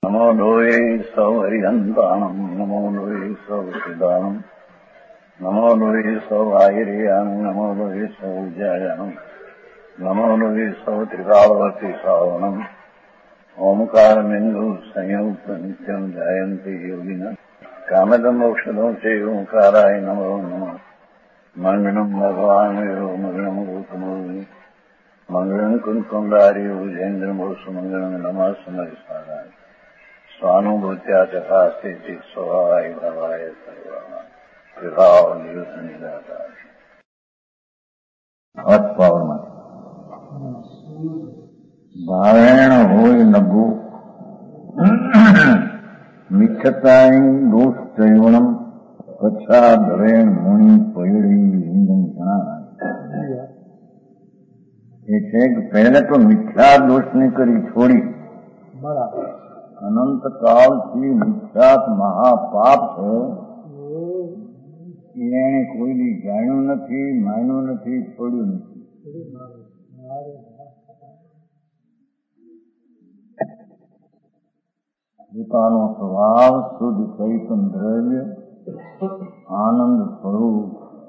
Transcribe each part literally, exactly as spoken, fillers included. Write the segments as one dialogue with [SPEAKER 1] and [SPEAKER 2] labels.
[SPEAKER 1] નમો લોહે સૌ હરિહંતાણમ નમો લોહે સૌ સિદાનમ નમો લોહે સૌ આયર્યાણમ નમો લોહે સૌ જયાણમ નમો લોહે સૌ ત્રિકાળવતી સાવણમ ઓમકાર બિંદુ સંયુક્ત નિત્યમ જયંતી યોગિના કામદમ મોક્ષદો છે ઓંકારાય નમો નમઃ મંગળમ ભગવાન વિરો મંગળમ ગૌતમોની મંગળમ કુંકુંડારી ઉજેન્દ્રમોષ મંગળમ નમઃ સમરિસારાય સ્વાનુભૂત્યા તથા સ્થિતિ સ્વભાવાય ભાવાય સર્વા વિભાવ નિયુદ્ધ નિરાકાર અર્થ પાવરમાં ભાવેણ હોય નગુ મિથ્યતાય દોષ ત્રૈવણમ કચ્છા ધરેણ મુનિ પૈડી હિંદન જણાય એ છે કે પહેલે તો મિથ્યા દોષને કરી છોડી અનંત કાળથી મિથ્યાત મહાપાપ છે એને કોઈ દી જાણ્યું નથી, માન્યું નથી, છોડ્યું નથી. પોતાનો સ્વભાવ શુદ્ધ ચૈતન દ્રવ્ય આનંદ સ્વરૂપ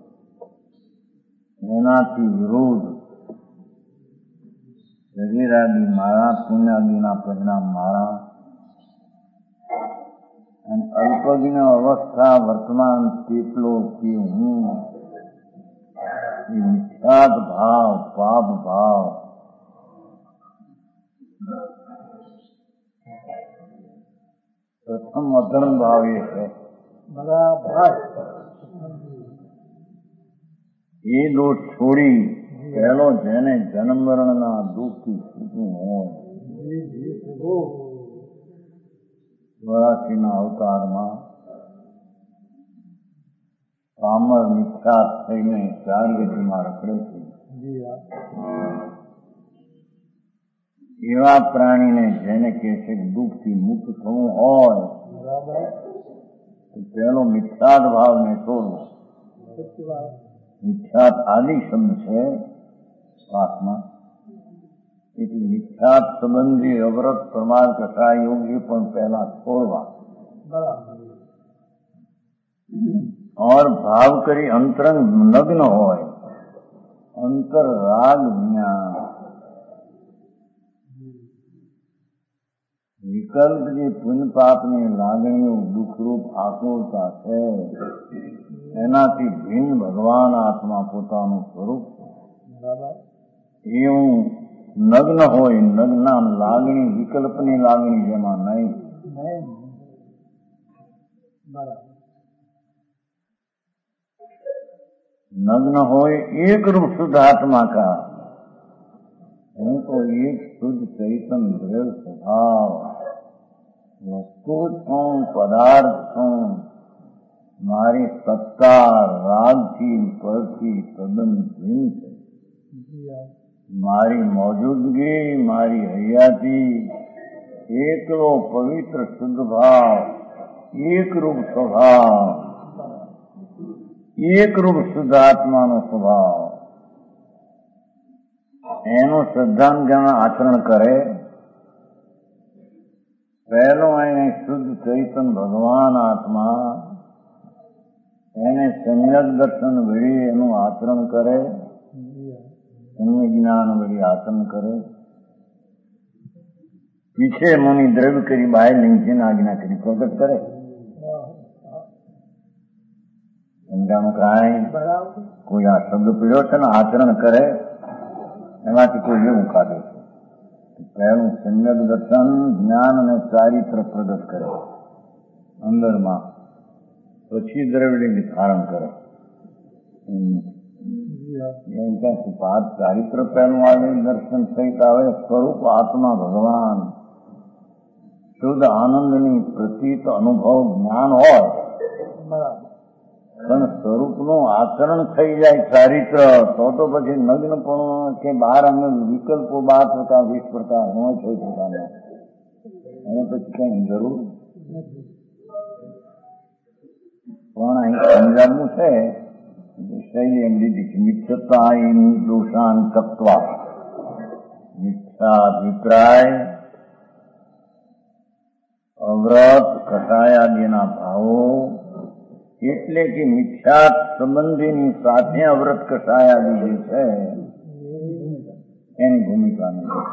[SPEAKER 1] એનાથી વિરોધ શરીરાદી માળા પુણ્યાદિના પરિણામ માળા અને અલ્પજ્ઞ અવસ્થા વર્તમાન તેટલો કે હું એ મિથ્યાત ભાવ પાપ ભાવ પ્રથમ અધર્મ ભાવ એ છે. એ દોષ છોડી પહેલો જેને જન્મ મરણના દુઃખથી છૂટવું હોય ચોરાસીના અવતારમાં પામર મિથ્યાત થઈને ચાર ગતિમાં રખડે છે. એવા પ્રાણીને જેને કે છે દુઃખથી મુક્ત થવું હોય તો પેલો મિથ્યાત ભાવને છોડવો. મિથ્યાત આદિ શબ્દ છે શ્વાસમાં, એટલે મિથ્યાત સંબંધી અવરત પ્રમાદ કથા યોગ્ય પણ પહેલા છોડવા और भाव કરી અંતરંગ નગ્ન હોય અંતર રાગ વિના વિકલ્પ જે પુણ્ય પાપની લાગણીઓ દુઃખરૂપ આકુરતા છે એનાથી ભિન્ન ભગવાન આત્મા પોતાનું સ્વરૂપ એવું નગ્ન હોય, નગ્ન લાગણી વિકલ્પની લાગણી જેમાં નહીં. નગ્ન હોય એક રૂપ શુદ્ધ આત્મા કા હું તો એક શુદ્ધ ચૈતન દ્રવ્ય સ્વભાવ વસ્તુ છું, પદાર્થ છું. મારી સત્તા રાગથી પરથી તદ્દન ભિન્ન છે. મારી મોજૂદગી, મારી હયાતી એકલો પવિત્ર શુદ્ધ ભાવ, એકરૂપ સ્વભાવ, એકરૂપ શુદ્ધ આત્માનો સ્વભાવ. એનું શ્રદ્ધાંજન આચરણ કરે. પહેલો એને શુદ્ધ ચૈતન ભગવાન આત્મા એને સમ્યક દર્શન વળી એનું આચરણ કરે, સમ્યક જ્ઞાન વળી આચરણ કરે. પીછે મુનિ દ્રવ્ય કરી બહાર લીંચીને આજ્ઞા કરી પ્રગટ કરે. સમજાણું કાંઈ કોઈ આ શબ્દ પીડ્યો છે ને આચરણ કરે એમાંથી કોઈ એવું કાઢે છે. પહેલું સમ્યક દર્શન જ્ઞાન અને ચારિત્ર પ્રગટ કરે અંદરમાં, પછી દ્રવ્યલિંગ ધારણ કરે. એમ ક્યાં પાઠ ચારિત્ર પહેલું આવે, દર્શન સહિત આવે. સ્વરૂપ આત્મા ભગવાન શુદ્ધ આનંદની પ્રતીત અનુભવ જ્ઞાન હોય પણ સ્વરૂપનું આચરણ થઈ જાય ચારિત્ર તો તો પછી નગ્ન પણ કે બહાર અમે વિકલ્પો બાર પ્રકાર વીસ પ્રકાર હોય છ પ્રકારના એને પછી કઈ જરૂર પણ અહીં સમજાવવું છે. શૈલી એમ લીધી છે મિથ્યતા દોષાન તત્વા મિથ્યા અભિપ્રાય અવ્રત કષાયાદિના ભાવો એટલે કે મિથ્યાત સંબંધીની સાથે અવ્રત કષાયાદિ જે છે એની ભૂમિકા નથી.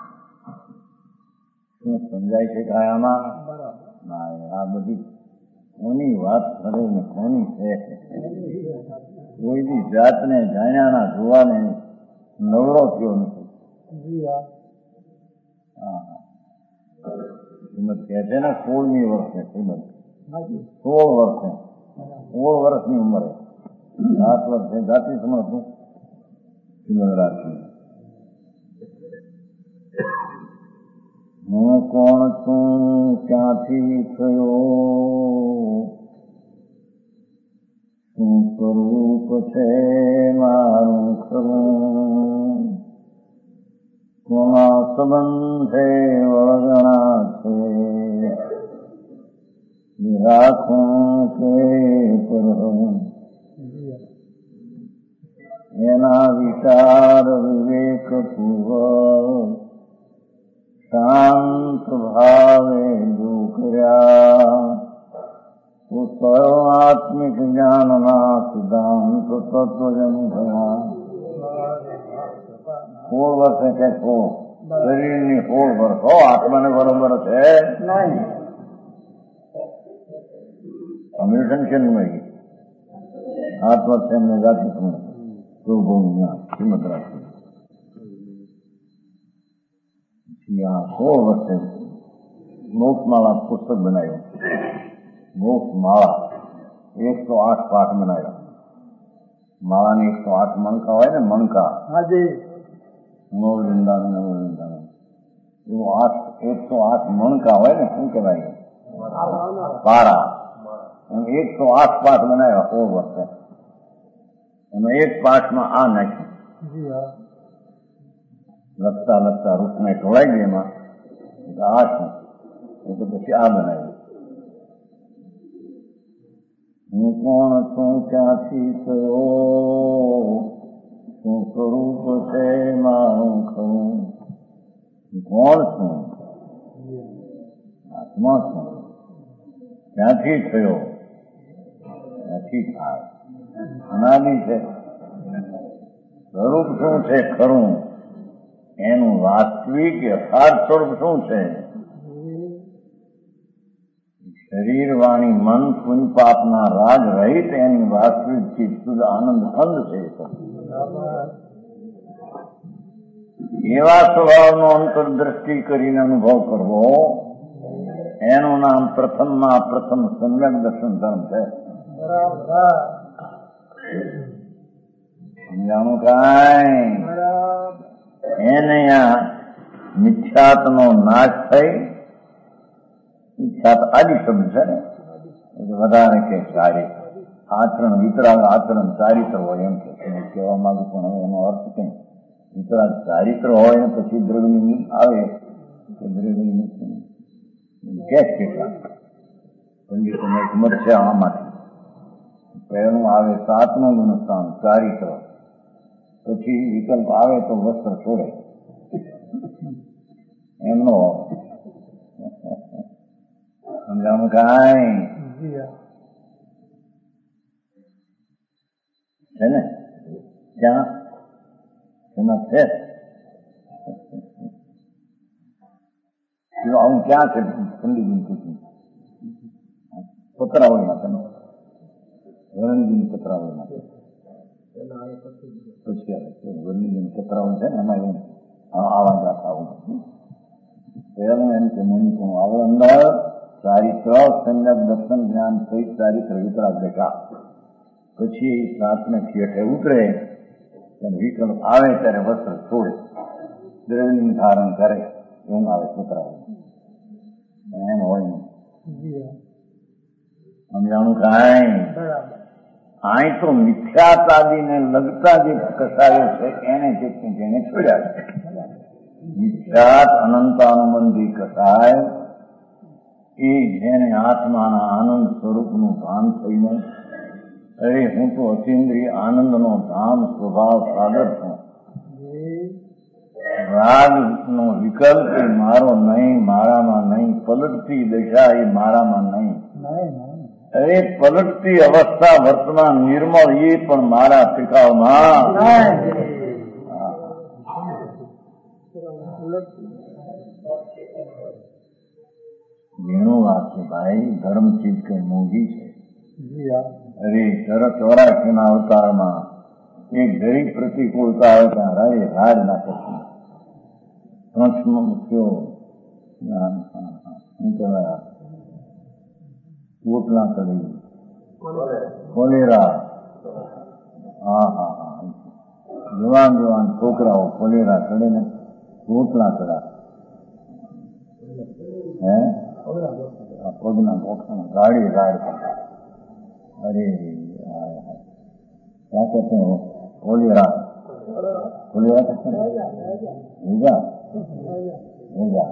[SPEAKER 1] શું સમજાય છે કાયામાં? ના, આ બધી કોની વાત કરે ને કોની છે? કોઈ બી જાતને જાણ્યાના જોવાને નવરો થયો નથી. હા, શ્રીમદ કહે છે ને સોળમી વર્ષે, શ્રીમદ સોળ વર્ષે સોળ વર્ષની ઉંમરે સાત વર્ષે જાતિ સમજતું શ્રીમદ રાખી. હું કોણ છું, ક્યાંથી થયો, શું સ્વરૂપ છે મારું ખરું, કોના સંબંધે વળગણા છે, રાખું કે પરહું, એના વિચાર વિવેક પૂર્વક શાંત ભાવે દુખર્યા તો સર્વાત્મિક જ્ઞાનના સિદ્ધાંત તત્વજન થયા. સોળ વર્ષે કે સોળ શરીરની સોળ વર્ષ હો, આત્માને બરોબર છે અમેરિકન છે નહીં. આઠ વર્ષે એમને જાતિ સમજ શ્રીમદ રાખી. આ સોળ વર્ષે મોક્ષમાળા પુસ્તક બનાવ્યું. મોક્ષમાળા એકસો આઠ પાઠ બનાવ્યા. માળાની એકસો આઠ મણકા હોય ને, મણકા નવ વૃંદાવન નવ વૃંદાવન એવું આઠ એકસો આઠ મણકા હોય ને, શું કહેવાય પારા, એમ એકસો આઠ પાઠ બનાવ્યા સોળ વર્ષે. એમાં એક પાઠમાં આ નાખ્યું, લખતા લખતા રૂપને ઢોળાઈ ગઈ એમાં આ શું એટલે પછી આ બનાવ્યું. હું કોણ છું, ક્યાંથી થયો, શું સ્વરૂપ છે મારું ખરું, કોણ છું, આત્મા છું, ક્યાંથી થયો, ક્યાંથી થાય, અનાદિ છે, સ્વરૂપ શું છે ખરું, એનું વાસ્તવિક યથાર્થ સ્વરૂપ શું છે, શરીર વાણી મન પુન પાપના રાગ રહિત એની વાસ્તવિક ચીજ શુદ્ધ આનંદ ખંડ છે. એવા સ્વભાવનો અંતરદ્રષ્ટિ કરીને અનુભવ કરવો, એનું નામ પ્રથમમાં પ્રથમ સમ્યક દર્શન ધર્મ છે. સમજાણું કાંઈ? એને આ મિથ્યાત્વનો નાશ થઈ, મિથ્યાત્વ આદિ શબ્દ છે ને એટલે વધારે કે સારી આચરણ વિતરાગ આચરણ ચારિત્ર હોય એમ કે કહેવા માંગુ, પણ હવે એનો અર્થ કઈ વિતરાગ ચારિત્ર હોય ને પછી દ્રવ્યની આવે કે દ્રવ્યની કે કેટલા પંડિતોને એક મત છે આમાંથી. પહેલું આવે સાતમું ગુણસ્થાન ચારિત્ર, પછી વિકલ્પ આવે તો વસ્ત્ર છોડે એમનો. સમજાવું કાંઈ છે ને? ક્યાં એમાં છે આવું ક્યાં છે? પંડિતજી પૂછ્યું પત્રાવળીમાં તમે વરણજીની પત્રાવળીમાં પછી આવે વરણજીની પત્રાવળી છે ને એમાં એવું આવા જાત આવું પહેલું એમ કે મુનિ આવે અંદર ચારિત્ર સંજ્ઞક દર્શન જ્ઞાન સહિત ચારિત્ર વિતરાગ બેઠા, પછી સાતને થિયેટરે ઉતરે ત્યારે વિકલ્પ આવે ત્યારે વસ્ત્ર છોડે, દ્રવ્યનું ધારણ કરે, એવું આવે પત્રાવળી એમ હોય નહીં. સમજાણું કાંઈ? આય તો મિથ્યાતાદીને લગતા જે કસાયો છે એને જેને છોડ્યા છે. મિથ્યાત અનંતાનુબંધી કસાય એ જેને આત્માના આનંદ સ્વરૂપનું ભાન થઈને અરે હું તો અતિન્દ્રિય આનંદનો ધામ સ્વભાવ સાગર છું, રાગ નો વિકલ્પ એ મારો નહીં, મારામાં નહીં, પલટતી દશા એ મારામાં નહીં. અરે પલટતી અવસ્થા વર્તમાન નિર્મળ એ પણ મારા ટીકાવમાં. ઘણું વાત છે ભાઈ, ધર્મ ચીજ કઈ મોંઘી છે. અરે સરસ ચોરાશી ના અવતારમાં એક ગરીબ પ્રતિકૂળતા આવે ત્યાં રાય રાજ નાખે છે. પ્રશ્ન મૂક્યો શું કહેવાય, પોટલા કરી કોલેરા. હા હા હા જુવાન જુવાન છોકરાઓ કોલેરા ચડે ને પોટલા ચડા. હે પગના પોખા ગાડી રાડ કરતા. અરે क्या कहते हैं वो कोलेरा, कोलेरा कहते हैं भेजा भेजा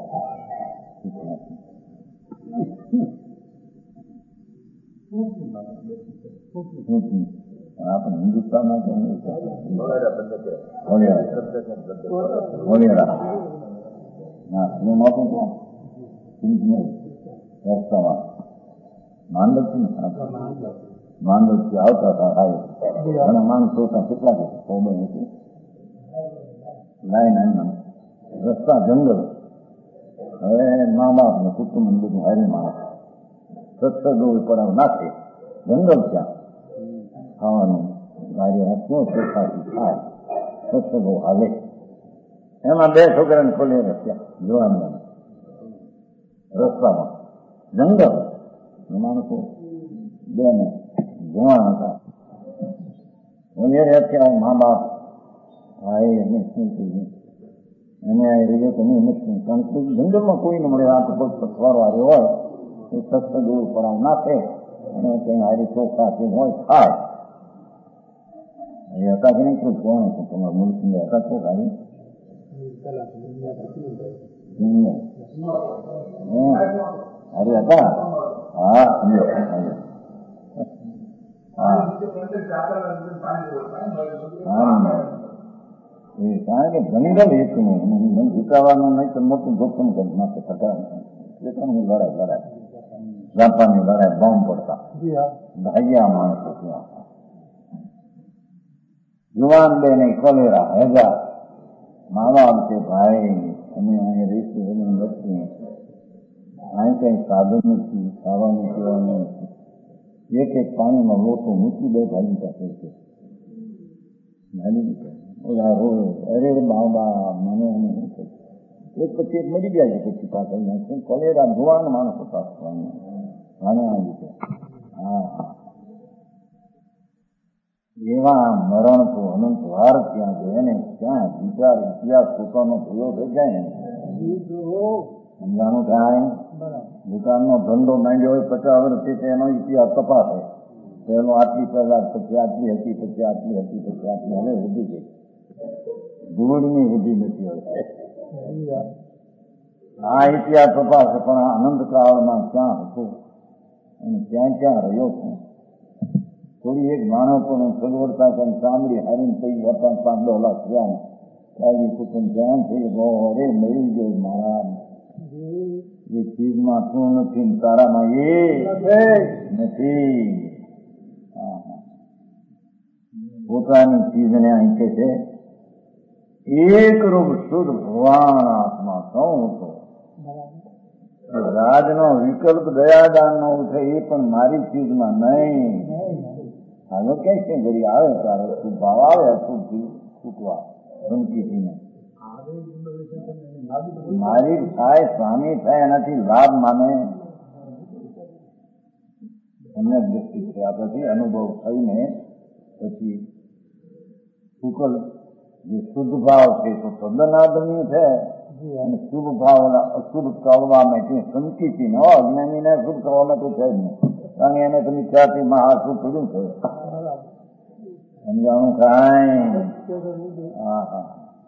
[SPEAKER 1] આપણે હિન્દુસ્તાનમાં કોલેરા કોલેરા હા એનું નહોતું ક્યાં રસ્તામાં માંડવથી ને માંડવથી આવતા હતા આય ઘણા માણસો કેટલા છે કોબલ હતી લાઈન આવીને રસ્તા જંગલ. હવે મા બાપ ને કુટુંબ બધું હારી માણસ સત્સગો પડાવ નાખે જંગલ ત્યાં ખાવાનું ગાડી હાથનો ચોખાથી ખાય સત્સગો હાલે. એમાં બે છોકરાને ખોલી રસ્યા જોવાનું રસ્તામાં જંગલ માણસો બે ને જોવા હતા. અત્યારે મા બાપ ભાઈ એને શું કહ્યું એને રહીએ તો નહીં મુશ્કેલ, કારણ કે જંગલમાં કોઈ ન મળે. આ તો પગ પથવારો હોય એ સત્સંગ પડાવ નાખે અને કંઈ હારી ચોખા હોય ખાય. એ હતા કે નહીં કોઈ કોણ હતું તમારા મુલકી હતા છો ખાલી અરે હતા. હા એ કારણ કે જંગલ એકનું વિકાવાનું નહીં તો મોટું જોખમ કરી નાખે. થતા લડાઈ લડાઈ જાપાનની લડાઈ બોમ્બ પડતા ભાગ્યા માણસો ત્યાં. જુવાન બે ને કોલેરા હેજા મા બાપ છે ભાઈ અમે અહીંયા રહીશું એની વસ્તુ અહીં કઈ સાધન નથી, ખાવાનું પીવાનું નથી. એક એક પાણીમાં લોટો મૂકી દે ભાઈ પાસે છે ઓલા રોવે અરે બાબા મને એને શું કહ્યું. એક પછી એક મરી ગયા છે પછી પાછળ નાખું કોલેરા જુવાન માણસ હતા આને આવી છે. હા એવા મરણ તો અનંત વાર ત્યાં છે એને ક્યાં વિચાર ઇતિહાસ પોતાનો ભૂલો થઈ જાય ને સમજાણું થાય. દુકાનનો ધંધો માંડ્યો હોય પચાસ વર્ષથી એનો ઇતિહાસ તપાસે. પહેલો આટલી પહેલા પછી આટલી હતી પછી આટલી હતી પછી આટલી હવે વધી ગઈ. ધૂળની વધી નથી હવે. આ ઇતિહાસ તપાસે પણ આ અનંત કાળમાં ક્યાં હતો અને ક્યાં ક્યાં રહ્યો છું. થોડી એક માણસ પણ સગવડતા કેમ ચામડી હારીને થઈ હતા પાંચ દો લાખ થયા ને કાયદી કુટુંબ ધ્યાન થઈ ગયો. અરે મળી ગયો મારા એ ચીજમાં શું નથી તારામાં એ નથી. પોતાની ચીજને અહીં કે છે એક રૂપ શુદ્ધ ભગવાન આત્મા સૌ હતો. રાજનો વિકલ્પ દયાદાન નો ઉઠે એ પણ મારી ચીજમાં નહીં. હાલો કે છે ઘડી આવે ત્યારે શુભ ભાવ આવે અશુભથી છૂટવા ધમકીથી મારી થાય સ્વામી થાય એનાથી લાભ માને એમને દ્રષ્ટિ થયા પછી અનુભવ થઈને પછી શુકલ જે શુદ્ધ ભાવ છે તો તદ્દન આદરણીય છે અને શુભ ભાવ અશુભ કરવા માટે સંકિતી ન અજ્ઞાનીને શુભ કરવા માટે છે જ નહીં. કારણ એને તમે ખ્યાતિ મહાશુભ કર્યું છે સમજાણું કાંઈ. હા હા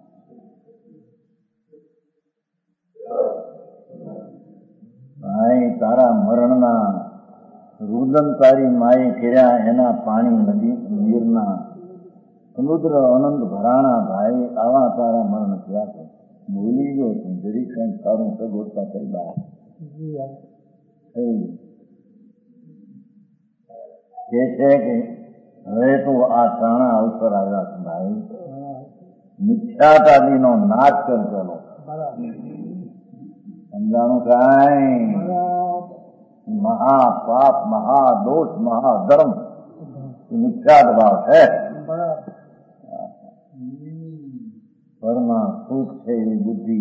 [SPEAKER 1] ભાઈ તારા મરણના રુદન તારી માએ કર્યા એના પાણી નદી નીરના સમુદ્ર અનંત ભરાણા ભાઈ આવા તારા મરણ થયા છે. બોલી ગયો છું જરી કંઈક સારું સગવડતા કરી બહાર કે છે કે હવે તો આ સાણા અવસર આવ્યા છે ભાઈ, મિથ્યાતાદીનો નાશ કર ચલો. સમજાણું કાંઈ? મહાપાપ, મહાદોષ, મહાધર્મ મિથ્યાત ભાવ છે. પરમાં સુખ છે એવી બુદ્ધિ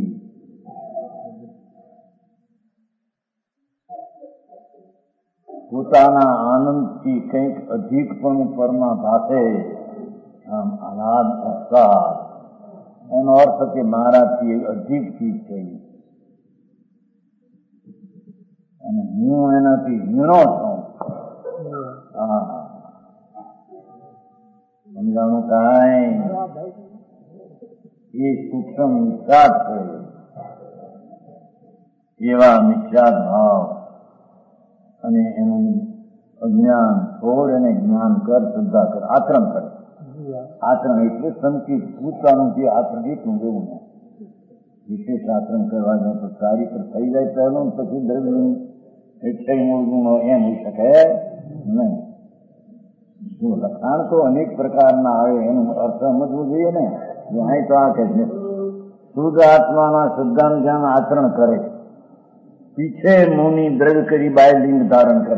[SPEAKER 1] પોતાના આનંદથી કંઈક અધિક પણ પરમાં ભાષે આમ આહલાદ ઉત્સાહ, એનો અર્થ કે મારાથી અધિક ચીજ છે અને હું એનાથી હીણો છું. હા, સમજાણું કાંઈ? એ સૂક્ષ્મ મિથ્યાત છે. એવા મિથ્યાત ભાવ અને એનું અજ્ઞાન છોડ અને જ્ઞાન કર, શ્રદ્ધા કર, આચરણ કરે. આચરણ એટલે સંકિત પૂછવાનું જે આચરણ એટલું જેવું ને વિશેષ આચરણ કરવા જાય તો સારી પર થઈ જાય પહેલું, પછી દ્રવ્ય એટલે મૂળગુણો એમ હોઈ શકે નહીં. જો લખાણ તો અનેક પ્રકારના આવે એનું અર્થ સમજવું જોઈએ ને. અહીં તો આ કે છે શુદ્ધ આત્માના શ્રદ્ધાન જ્ઞાન આચરણ કરે, પીછે મુનિ દ્રવ્ય કરી બાય લિંગ ધારણ કરે.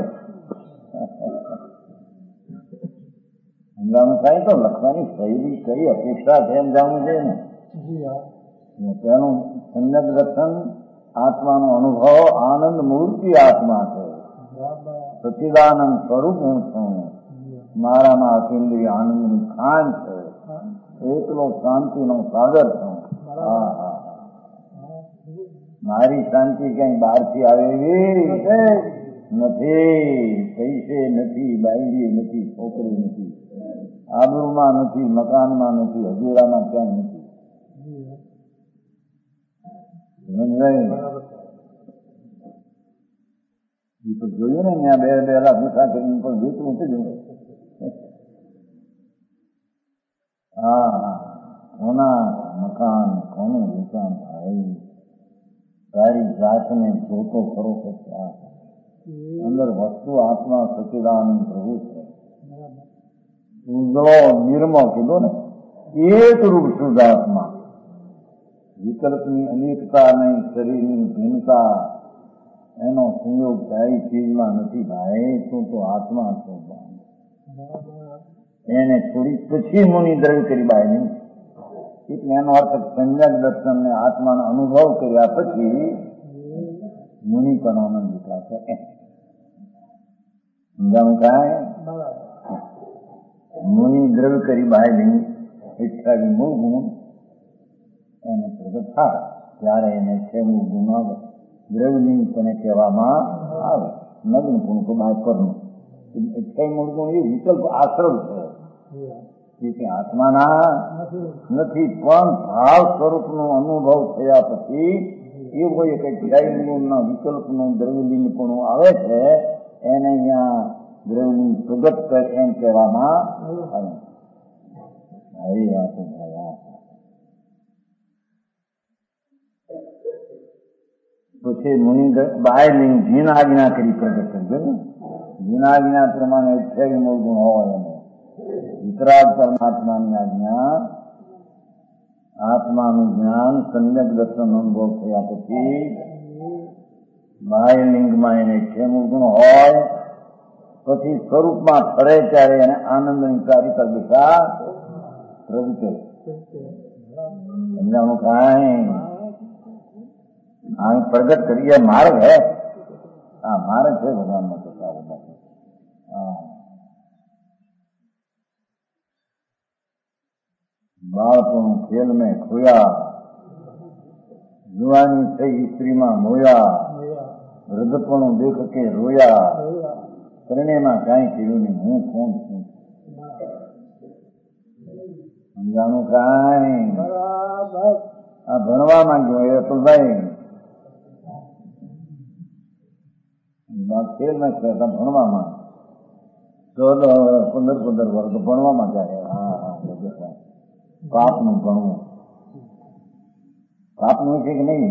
[SPEAKER 1] સમજાવવાનું થાય તો લખવાની શૈલી કઈ અપેક્ષા છે એમ જાણવું જોઈએ ને. તેનું સમ્યક દર્શન, આત્માનો અનુભવ, આનંદ મૂર્તિ આત્મા છે, સચ્ચિદાનંદ સ્વરૂપ હું છું, મારામાં અતિન્દ્રિય આનંદની ખાન છે, એકલો શાંતિનો સાગર છું. હા હા, મારી શાંતિ ક્યાંય બહારથી આવે એવી નથી. પૈસે નથી, બાયરી નથી, છોકરી નથી, આબરૂમાં નથી, મકાનમાં નથી, હજીરામાં ક્યાંય નથી. એ તો જોયું ને ત્યાં બે બે લાખ મુઠા કરીને પણ વેચવું છે. હા, કોના મકાન કોનું વેચાણ થાય? તારી જાતને જોતો ખરો કે અંદર વસ્તુ આત્મા સચ્ચિદાનંદ પ્રભુ છે. ઉજળો નિર્મળ કીધો ને, એક રૂપ શુદ્ધ આત્મા, વિકલ્પની અનેકતા નહીં, શરીરની ભિન્નતા, એનો સંયોગ થાય ચીજમાં નથી. ભાઈ તું તો આત્મા છો. એને થોડી પછી મુનિ દ્રવ્ય કરી બાય નહીં. એટલે એનો અર્થ સમ્યક દર્શન ને આત્માનો અનુભવ કર્યા પછી મુનિ પણ આનંદ વિકાસે. સમજાવું કાંઈ? મુનિ દ્રવ્ય કરી બાય નહીં અઠ્યાવી મૂળ ગુણ એને પ્રગટ થાય ત્યારે એને છે મૂળ ગુણ આવે. દ્રવ્યલિંગ પણ કહેવામાં આવે. નગ્ન ગુણ તો બાય પરનું અઠ્યાવી મૂળ ગુણ એ વિકલ્પ આશ્રમ છે કે આત્માના નથી, પણ ભાવ સ્વરૂપનો અનુભવ થયા પછી એવો એક અઠ્યાવી ગુણના વિકલ્પનું દ્રવ્યલિંગ પણ આવે છે. એને અહીંયા દ્રવ્યલિંગ પ્રગટ કરે એમ કહેવામાં આવે. આવી વાતો થયા પછી મુનિ બાયલિંગ જીન આજ્ઞા કરી પ્રગટ કરજો ને. જીન આજ્ઞા પ્રમાણે અઠ્યાવી મૂળ ગુણ હોય એને વિતરાગ પરમાત્માની આજ્ઞા, આત્માનું જ્ઞાન, સમ્યક દર્શન અનુભવ થયા પછી બાહ્યલિંગમાં એને અઠ્યાવી ગુણ હોય. પછી સ્વરૂપમાં ફરે ત્યારે એને આનંદની કારિતા દિશા પ્રગટે. સમજાણું કાંઈ? આ પ્રગટ કરીએ માર્ગ હે. હા, માર્ગ છે ભગવાનમાં તો સારું બાબુ. હા, બાળપણું ખેલ મેં ખોયા, જુવાની થઈ સ્ત્રીમાં મોયા, વૃદ્ધપણું દેખ કે રોયા, ત્રણેયમાં કાંઈ કર્યું નહીં, હું કોણ છું. સમજાણું કાંઈ? આ ભણવામાં જોઈએ તો ભાઈ ખેલ મેં કહેતા ભણવામાં ચૌદ પંદર પંદર વર્ષ ભણવામાં જાય. હા હા, પાપનું ભણવું પાપનું છે કે નહીં?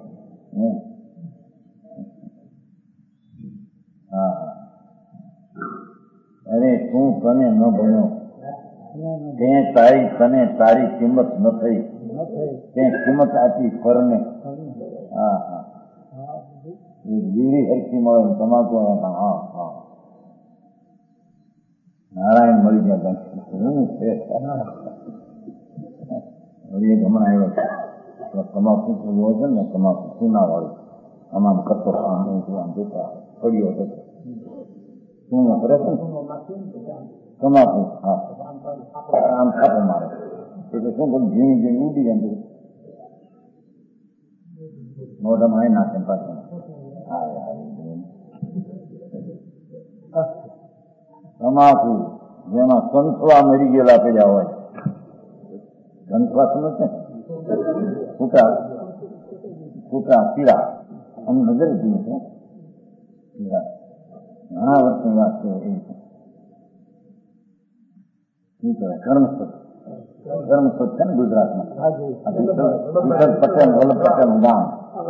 [SPEAKER 1] હા હા. અરે તું તને ન બન્યો, તે તારી તને તારી કિંમત ન થઈ, તે કિંમત આપી ફરને. હા હા. બીડી હરખી મળે તમાકુ. હા હા. નારાયણ મળી ગયા. વળી એક હમણાં આવ્યો છે તમાકુ જોવો છે ને, તમાકુ ચૂના વાળી આમાં કરતો આમ જોતા પડ્યો હતો શું કરે છે તમાકુ. હા આમ છાપો મારે એટલે શું કરું, ઝીણી ઝીણી ઉડી જાય મોઢામાં આવી નાખે પાછું. તમાકુ જેમાં સંથવા મરી ગયેલા પેલા હોય, સંથવા સમજ ને, ફૂટા ફૂટા કીડા આમ નજર જોઈએ છે કીડા. ઘણા વર્ષની વાત છે. એ શું કહેવાય કર્મસદ, કર્મસદ છે ને ગુજરાતમાં. વિઠ્ઠલ પટેલ વલ્લભ પટેલનું ગામ,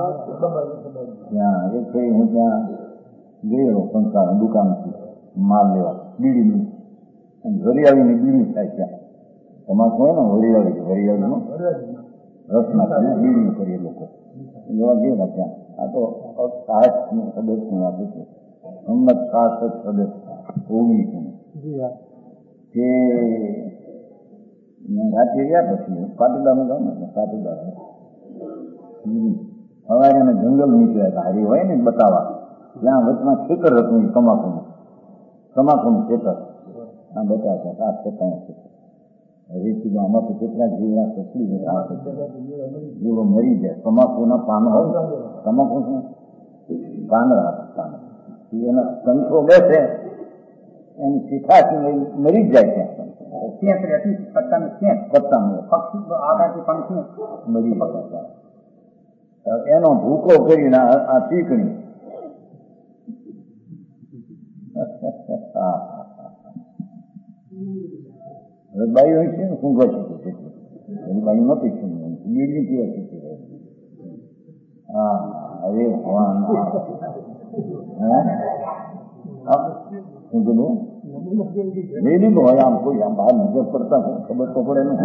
[SPEAKER 1] ત્યાં એક ફરી હું ત્યાં ગયેલો સંસાર દુકાનથી માલ લેવા બીડીની, વરિયાળીની બીડી થાય ત્યાં. તમાકુ હોય ને વરિયાળી, વરિયાળીનો રસ નાખીને બીડી કરીએ લોકો લેવા ગયેલા ત્યાં. આ તો સાહસની સદસ્યની વાત છે, હિંમત સાહસ સદસ્ય ઓગણી છે તે રાત્રે ગયા. પછી પાટીદારમાં જાઉં ને પાટીદાર સવારે અમે જંગલ નીકળ્યા હતા, હારી હોય ને બતાવવા. ત્યાં વચમાં ખેતર હતું તમાકુનું, તમાકુનું ખેતર. આ બતાવતા આ ખેતર રેતી આમાં તો કેટલા જીવડા સસડી જાય, જીવો મરી જાય. તમાકુના પાન હોય, તમાકુ પાંદડા પાન એના સંખો બેસે એની શીખાથી લઈ મરી જ જાય. ત્યાં રહેતી પત્તાનું ક્યાં પત્તાનું પક્ષી આગાથી પંખી મરી જાય. એનો ભૂકો કરીને આ ચીકણી. હા હવે બાઈ હોય છે ને ઊંઘવા શીખે છે, એની બાઈ નહોતી છે બીડી પીવા શીખી. હા અરે ભગવાન શું કીધું? બીડી તો હોય આમ કોઈ આમ બહાર નજર પડતા છે ખબર તો પડે ને.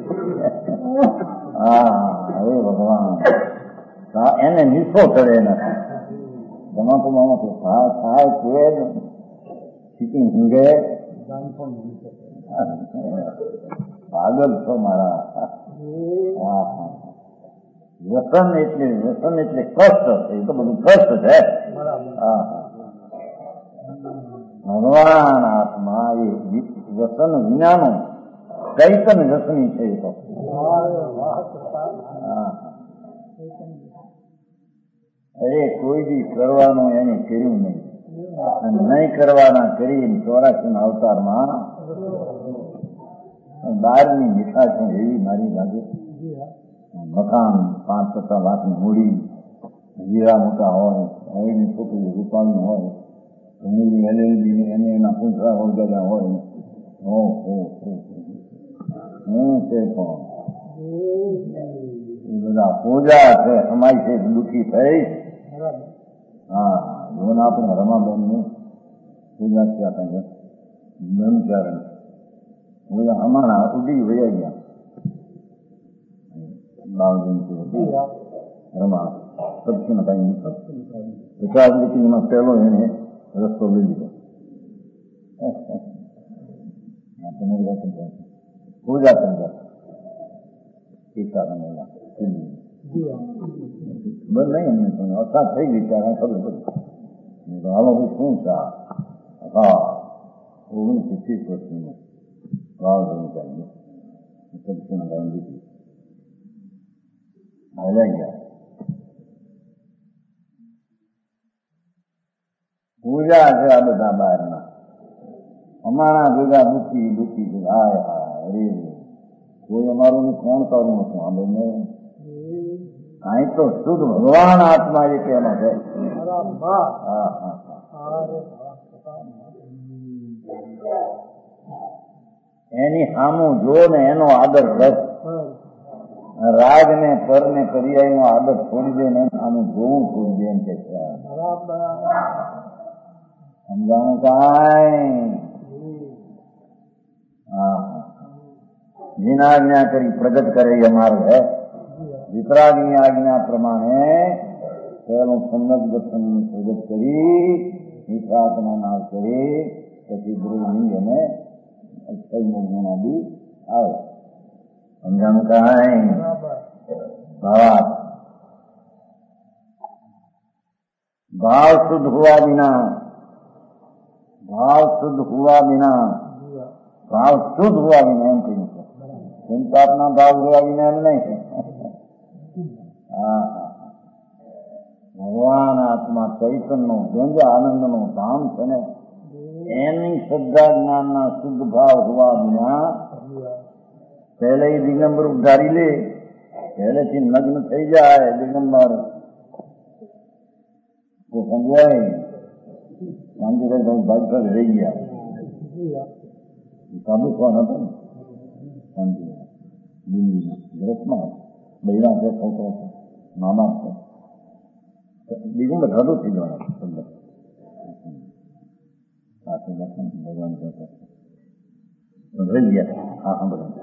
[SPEAKER 1] હા અરે ભગવાન એને નીસો ચડે નથી. તમાકુ મામા તો થાય થાય કુએ ચીકણી ઊંઘે. પાગલ છો મારા. વ્યસન એટલે વ્યસન એટલે કષ્ટ છે. એ તો બધું કષ્ટ છે. ભગવાન આત્મા એ વ્યસન વિનાનું કઈ પણ વ્યસની છે. એ તો અરે કોઈ બી કરવાનું એને કર્યું નહીં, અને નહીં કરવાના કરી ચોરાસી ના અવતારમાં બહારની મીઠાશ એવી મારી લાગે. મકાન પાંચ પચાસ લાખની મૂડી, હીરા મોટા હોય, હવેની છોકરી રૂપાણી હોય, ઘણી એલએલબી એને એના પૂંછડા વળગેલા હોય. હું છે પણ એ બધા પૂજા છે, સમાય છે, દુઃખી થઈ. હા જોને આપણે રમાબેન ની પૂજા થયા હતા બ્રહ્મચારણ પૂજા હમણાં ઉડી વયા ગયા. બાવજી રમા સબસીને કઈ નીકળ પચાસ લીટીમાં પહેલો એને રસ્તો લઈ લીધો. પૂજા સમજા બસ નહીં એમને પણ અસાદ થઈ ગઈ ત્યારે ખબર પડી. હાલો ભાઈ શું છે? હા ઓગણીસ ત્રીસ વર્ષની વાવણી ચાલી સબસીને કઈ લીધી હાલ્યા ગયા. પૂજા છે આ બધા બહારના અમારા ભેગા દુઃખી દુઃખી હાય હા અરે કોઈ અમારું કોણ કરવું હતું. આ બંને કાંઈ તો શુદ્ધ ભગવાન આત્મા એ કે એમાં છે. હા હા એની સામું જો ને એનો આદર રસ રાગ ને પર ને પર્યાય નો આદત છોડી દે ને આનું જોવું છોડી દે એમ કે છે. સમજાણું કાંઈ? હા, વિના આજ્ઞા કરી પ્રગટ કરે એ માર્ગ હે. વિતરાગની આજ્ઞા પ્રમાણે પહેલું સંગત દર્શન પ્રગટ કરી વિતરાગના નામ કરી પછી ગૃહની અને અક્ષય ગુણાદી આવે. સમજાણું કાંઈ? ભાવ ભાવ શુદ્ધ हुआ बिना भाव शुद्ध हुआ बिना भाव शुद्ध हुआ बिना એમ કહ્યું છે. ચિંતાના ભાવ हुआ बिना એમ નહીં. હા, ભગવાન આત્મા ચૈતન્ય ગંજ આનંદનું ધામ છે ને એની શ્રદ્ધા જ્ઞાનના શુદ્ધ ભાવ हुआ बिना પહેલે દિગંબર ઉધારી લે, પહેલેથી નગ્ન થઈ જાય દિગંબર તો સમજાય શાંતિ કઈ ભાગ રહી ગયા સાબુ કોણ હતો ને શાંતિ દિલ્હીમાં ગ્રસ્તમાં બૈરા છે છોકરો છે મામા છે દિગંબર હદું થઈ જવાનું તમને સાથે લખન ભગવાન રહી ગયા. હા હા બધા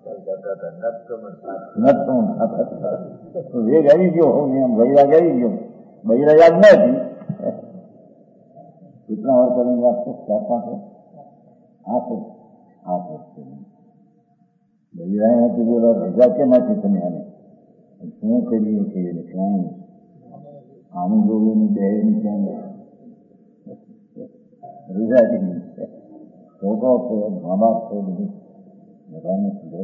[SPEAKER 1] વેગ આવી ગયો હોઉં એમ વૈરાગ આવી ગયો. બૈરા યાદ નથી કેટલા વાર કરીને વાત છે ચાર પાંચ આઠ આઠ વર્ષ બૈરા કીધેલો રજા કે નથી તમે આને શું કરીએ કે ક્યાંય આનું જોવીની બેની ક્યાંય રજા કીધી છોકરો છે મા બાપ છે બધું બધાને કીધો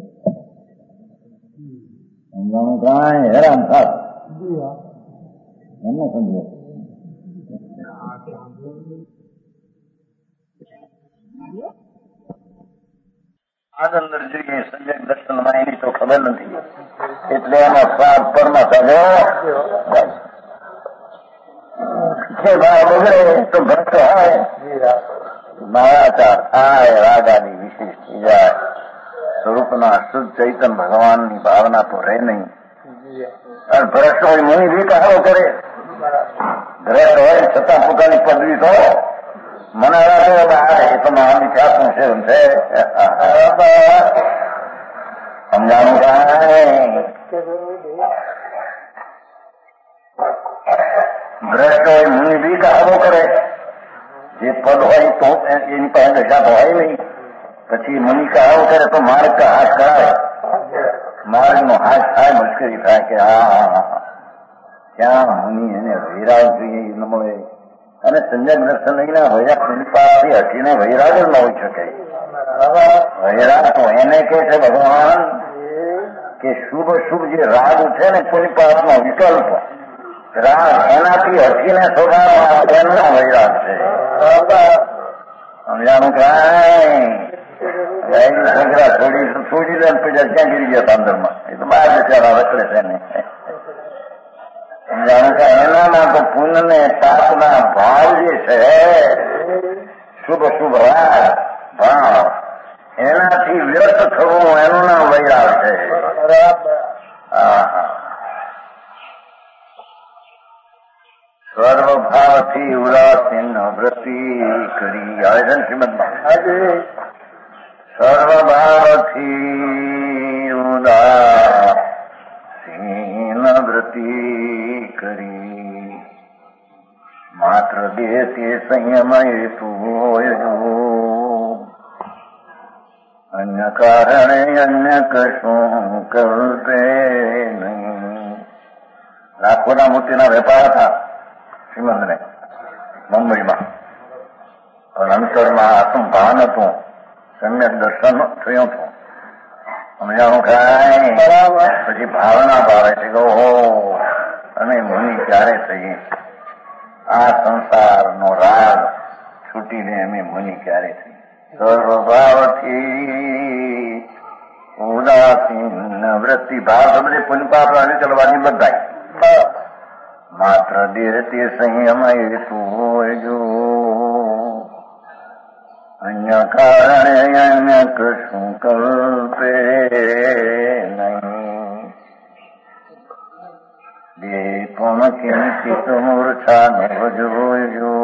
[SPEAKER 1] સમજાણું કાંઈ હેરાન થાત એમને સમજો. આગળ જોઈએ સંજય દર્શનમાં એની તો ખબર નથી એટલે એના સ્વાદ પરમાં સાજો ભાવ બગડે તો ભક્ત હોય માયાચાર થાય રાગાની વિશેષ થઈ જાય. સ્વરૂપના શુદ્ધ ચૈતન ભગવાનની ભાવના તો રહે નહીં. ભ્રષ્ટ હોય મુનિ બી કહારો કરે ભ્રષ્ટ હોય છતાં પોતાની પદવી તો મને એ તો મહામિથ્યાત્મ સેવન છે. સમજાણું કાંઈ? ભ્રષ્ટ હોય મુનિ બી કહારો કરે જે પદ હોય તો એની પાસે દશા તો હોય નહીં. પછી મુનિ કહારો કરે તો માર્ગ કા હાથ કરાવે માર્ગ નો હાથ થાય મુશ્કેલી થાય કે હા ક્યાં મુનિ એને વૈરાગ જોઈએ ન મળે. અને સંજય દર્શન લઈને વૈરાગ પાસથી હટીને વૈરાગ જ ન હોઈ શકે. વૈરાગ તો એને કે છે ભગવાન કે શુભ શુભ જે રાગ છે ને પુનિપાતનો વિકલ્પ રાગ એનાથી હટીને સ્વભાવ એનો વૈરાગ છે. સમજાણું કાંઈ? છોકરા છોડી છોડી લે પછી ક્યાં ગીરી ગયા અંદરમાં એ તો બહાર બચારા રખડે છે ને. એનામાં તો પુણ્ય ને પાપના ભાવ જે છે શુભ શુભ રાગ ભાવ એનાથી વ્યર્થ થવું એનું નામ વૈરાગ છે. સર્વભાવથી ઉદાસીન વૃત્તિ કરી આવે છે ને શ્રીમદમાં સર્વભાવથી ઉદાસીન વૃત્તિ કરી માત્ર દેહ તે સંયમ હેતુ અન્ય કારણે અન્ય કશું કલ્પે નહીં. લાખોના મોતીના વેપાર હતા શ્રીમંતને મુંબઈમાં પણ અંતરમાં આત્મભાન હતું. સમ્યક દર્શન થયું હતું. સમજાણું કાંઈ? પછી ભાવના ભાવે છે કે ઓહો અમે મુનિ ક્યારે થઈએ આ સંસારનો રાગ છૂટીને અમે મુનિ ક્યારે થઈએ. સર્વભાવથી ઉદાસીન વૃત્તિ ભાવ સમજે પુનપાપ અનિચલવાની બધાય માત્ર દેહ તે સંયમ હેતુ જો અન્ય કારણે અન્ય કશું કલ્પે નહીં. એ કોણ કિંચિત મૂર્છા ને ભજવો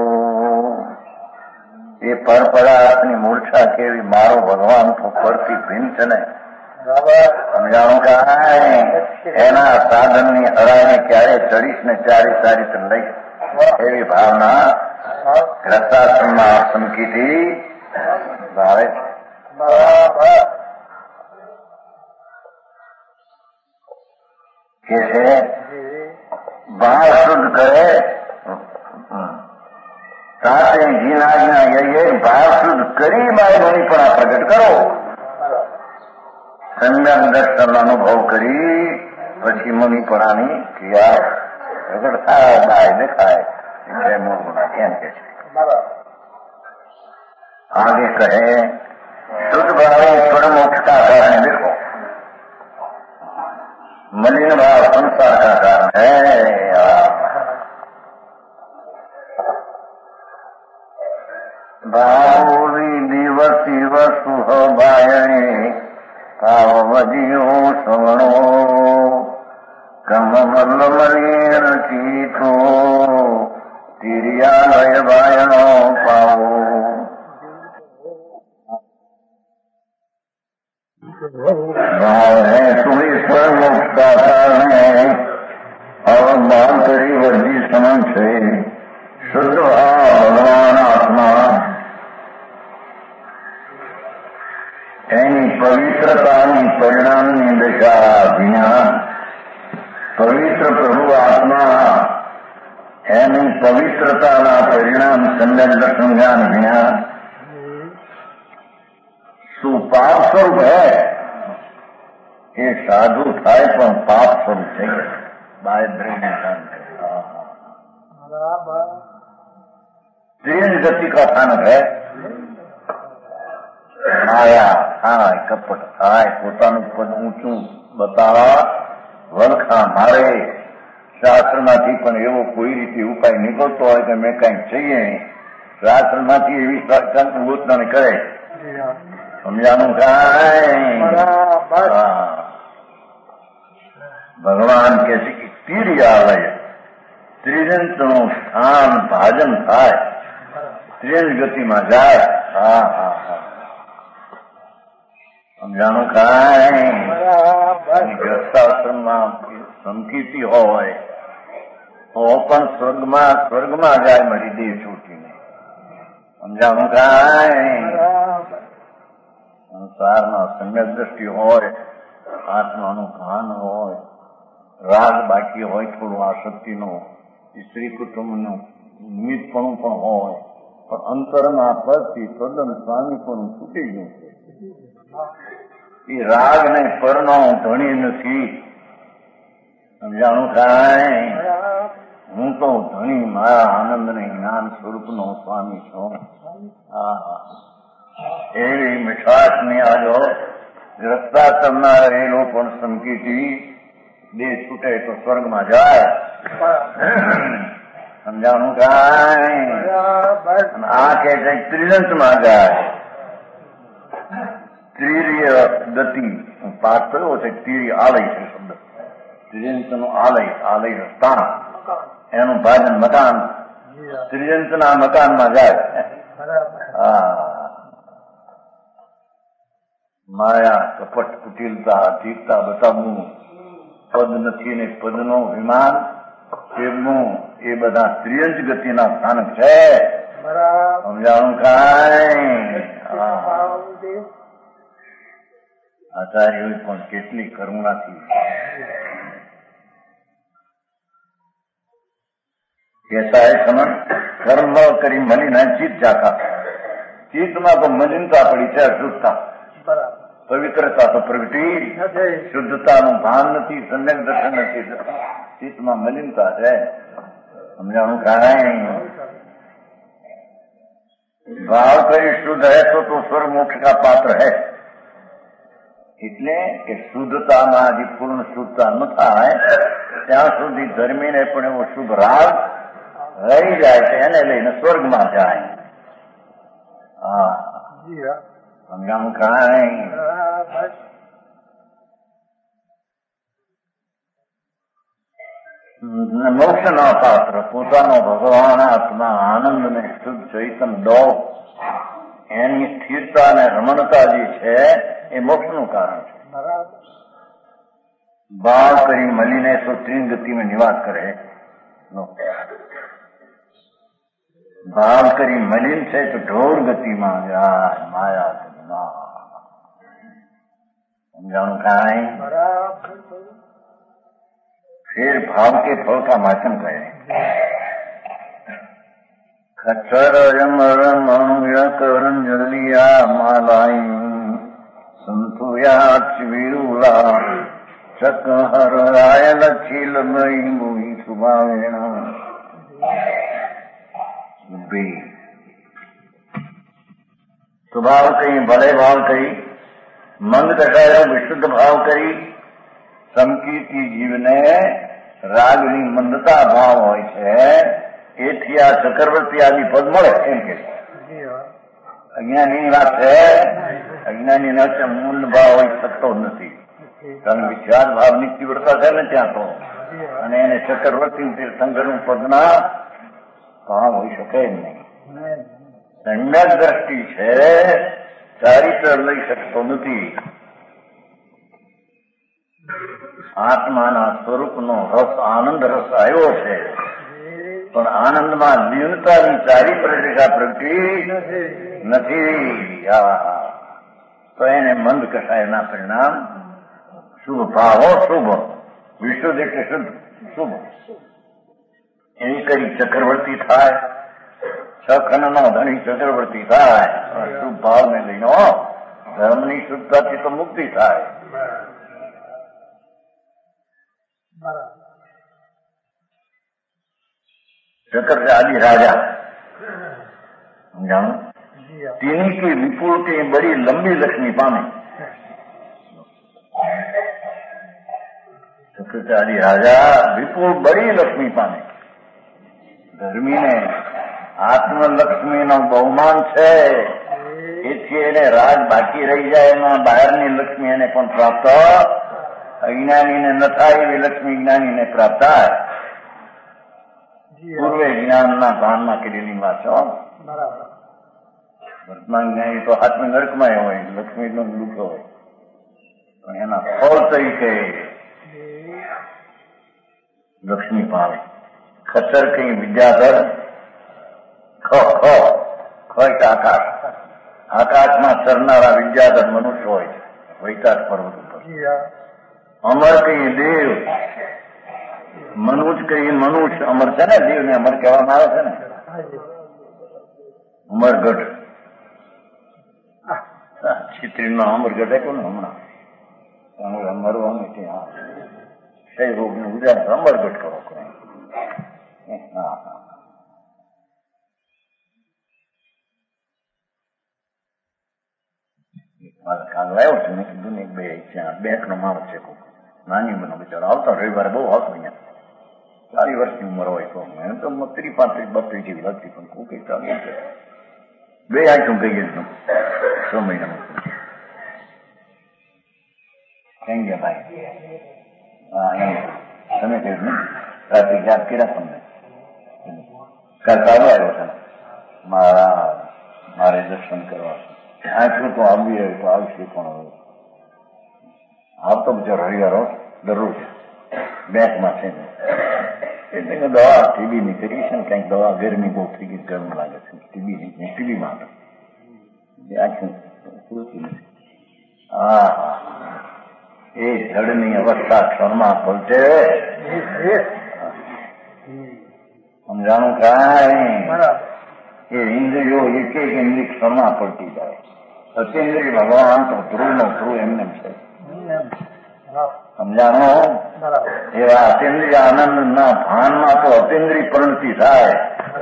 [SPEAKER 1] એ પરપરાની મૂર્છા કેવી મારો ભગવાન તો પરથી ભિન્ન છે ને સમજાણું કાંઈ એના સાધનની હરાને ક્યારે ચડીશ ને ચારે ચારિત્ર લઈ એવી ભાવના ગ્રસ્તાશ્રમમાં સમકીથી ભાવે છે કે છે ભાવ શુદ્ધ કરે સાથે જીનાજના યે ભાવ શુદ્ધ કરી માય મણીપણા પ્રગટ કરો સંજ્ઞાન દર્શન અનુભવ કરી પછી મણીપણાની ક્રિયા પ્રગટ થાય બાય દેખાય એટલે મૂળ ગુણા એમ કે છે आगे कहे शुद्ध भाव ईश्वर मोक्ष का कारण देखो मलिन भाव संसार का कारण है भावी दिवसी वसु भायणे भाव वजियो सवणो कम मल मलिन चीतो तिरियालय भायणो पावो भाव है तुम ईश्वर मोक्ष का कारण है और मानकरी वर्जी समन से शुद्ध भाव भगवान आत्मा एनी पवित्रतानी परिणामनी दशा विना पवित्र प्रभु आत्मा एनी पवित्रताना परिणाम संज्ञान दर्शन ज्ञान विना શું પાપ સ્વરૂપ હે એ સાધુ થાય પણ પાપ સ્વરૂપ થઈ ગયું બાયદ્રી ત્રીજ ગતિ કા સ્થાનક હે માયા થાય કપટ થાય પોતાનું પદ ઊંચું બતાવવા વલખા મારે શાસ્ત્રમાંથી પણ એવો કોઈ રીતે ઉપાય નીકળતો હોય કે મેં કંઈક જઈએ શાસ્ત્રમાંથી એવી ગોતના કરે સમજાનું કાંઈ ભગવાન કે છે કે તીર્યાલય ત્રિજંતનું સ્થાન ભાજન થાય ત્રિજ ગતિમાં જાય હા હા હા સમજાનું કાંઈ ગ્રસ્તાશ્રમમાં સંકીર્તિ હોય તો પણ સ્વર્ગમાં સ્વર્ગમાં જાય મારી દેહ છૂટીને સમજાનું કાંઈ સંસારના સંગત દ્રષ્ટિ હોય આત્માનું ભાન હોય રાગ બાકી હોય થોડું આસક્તિનો સ્ત્રી કુટુંબનું નિમિત્તપણું પણ હોય પણ અંતરના પરથી તદ્દન સ્વામીપણું છૂટી ગયું છે એ રાગને પરનો ધણી નથી સમજાણું કાંઈ હું તો ધણી મારા આનંદને જ્ઞાન સ્વરૂપનો સ્વામી છું હા એવી મીઠાશની આજો ગ્રસ્તાશ્રમના રહેલો પણ સંકીર્તિ દેહ છૂટે તો સ્વર્ગમાં જાય સમજાણું કાંઈ આ કે છે ત્રિજંતમાં જાય તીર્ય ગતિ પાઠ કયો છે તીર્ય આલય છે શબ્દ ત્રિજંતનું આલય આલય સ્થાન એનું ભાજન મકાન ત્રિજંતના મકાનમાં જાય હા માયા કપટ કુટિલતા અધિકતા બતાવવું પદ નથી ને પદનો વિમાન તેમનું એ બધા ત્રિયંજ ગતિના સ્થાનક છે સમજાણું કાંઈ આચાર્યોએ પણ કેટલી કરુણાથી કહેતા એ સમય કર્મ કરી મલિન ચિત્ત જાતા ચિત્તમાં તો મલિનતા પડી છે અશુદ્ધતા પવિત્રતા તો પ્રગતિ શુદ્ધતાનું ભાન નથી સમ્યક દર્શન નથી ચિત્તમાં મલિનતા છે સમજાણું કાંઈ ભાવ કરી શુદ્ધ હે તો તો સ્વર્ગ મોક્ષ કા પાત્ર હે એટલે કે શુદ્ધતામાં હજી પૂર્ણ શુદ્ધતા ન થાય ત્યાં સુધી ધર્મીને પણ એવો શુભ રાગ રહી જાય છે એને લઈને સ્વર્ગમાં જાય હા સમજાણું કાંઈ મોક્ષ નો પાત્ર પોતાનો ભગવાન આત્મા આનંદ ને શુદ્ધ ચૈતન દો એની સ્થિરતા અને રમણતા જે છે એ મોક્ષનું કારણ છે. ભાવ કરી મળીને તો ત્રીન ગતિમાં નિવાસ કરે. ભાવ કરી મલિન છે તો ઢોર ગતિમાં જાય માયા. સમજાણું કાંઈ? फिर भाव के फल का माचन करें. खच्चर यमर मनुया करन जलिया मालाई संतुया चिविरुला चकहर आयल चील मई मुई सुभावेणा बे स्वभाव कही भले भाव कही मंद कटायो विशुद्ध भाव कही સમકીર્તિ જીવને રાગની મંદતા ભાવ હોય છે એથી આ ચક્રવર્તી આદિ પદ મળે એમ કે અજ્ઞાની વાત છે. અજ્ઞાની ના મૂળ ભાવ હોય શકતો નથી કારણ વિચાર ભાવની તીવ્રતા છે ને ત્યાં તો અને એને ચક્રવર્તી તીર્થંકરનું પદના ભાવ હોઈ શકે જ નહીં. સમ્યક દ્રષ્ટિ છે ચારિત્ર લઈ શકતો નથી. આત્માના સ્વરૂપનો રસ આનંદ રસ આવ્યો છે પણ આનંદમાં લીનતાની ચારિત્ર રેખા પ્રગટી નથી. તો એને મંદ કસાયના પરિણામ શુભ ભાવો શુભ વિશુદ્ધ એટલે શુદ્ધ શુભ એની કરી ચક્રવર્તી થાય. સખન નો ધણી ચક્રવર્તી થાય. શુભ ભાવને લઈને ધર્મની શુદ્ધતાથી તો મુક્તિ થાય. चक्र आदि राजा जानो तीनी की विपुल की बड़ी लंबी लक्ष्मी पामे. चक्र आदि राजा विपुल बड़ी लक्ष्मी पामे. ધર્મી ને આત્મલક્ષ્મી નો બહુમાન છે એથી એને રાજ બાકી રહી જાય એમાં બહારની લક્ષ્મી એને પણ પ્રાપ્ત અજ્ઞાની ને ન થાય એવી લક્ષ્મી જ્ઞાની ને પ્રાપ્ત થાય. પૂર્વે જ્ઞાનના ભાનમાં કરેલી વાત છો. વર્તમાન જ્ઞાની તો આત્મ નરકમાં હોય લક્ષ્મી નો દુઃખ હોય પણ એના ફળ તરીકે લક્ષ્મી પામે. ખચર કઈ વિદ્યાધર ખ ખ ખ આકાશ આકાશમાં ચરનારા વિદ્યાધર મનુષ્ય હોય છે વૈતાર પર્વત ઉપર. અમર કઈ દેવ મનુજ કઈ મનુષ્ય અમર છે ને દેવ ને અમર કહેવામાં આવે છે ને. અમરગઢ છિત્રી નો અમરગઢ એ કોને હમણાં મરવાનું હા સહી રોગ નું ઉદાહરણ અમરગઢ કરો. હા હા મારા કાલ આવ્યો છે મેં કીધું ને બે બેંક નો માણસ છે નાની મને બિચારો આવતા રવિવારે બહુ આવતો અહીંયા. ચાલીસ વર્ષની ઉંમર હોય તો એને તો ત્રીસ પાંત્રીસ બત્રીસ જેવી લગતી પણ કોઈ કઈ ચાલુ છે. બે આંખું ગઈ ગયું છ મહિનામાં. કેમ ગયા ભાઈ? હા એમ તમે કહ્યું ને રાત્રે યાદ કર્યા તમને કાલ ચાલુ આવ્યો છે મારા મારે દર્શન કરવા છે. આંખું તો આવી તો આવશે પણ હવે આવતો બિચારો રવિવારો દરરોજ બેંકમાં છે એટલે દવા ટીબી ની કરી છે ને કઈક દવા ગરમી બહુ થઈ ગઈ ગરમ લાગે છે ટીબી ની ટીબી માટે આખું પૂરતી નથી. હા હા એ જડની અવસ્થા ક્ષણમાં પલટે. સમજાણું કાંઈ? એ ઇન્દ્રિયો એક એક ઇન્દ્રિય ક્ષણમાં પલટી જાય. અતિન્દ્રિય ભગવાન તો ધ્રુવ નો ધ્રુવ એમને છે. સમજાણો? એવા અતિન્દ્રિય આનંદ ના ભાનમાં તો અતિન્દ્રિય પરિણતિ થાય.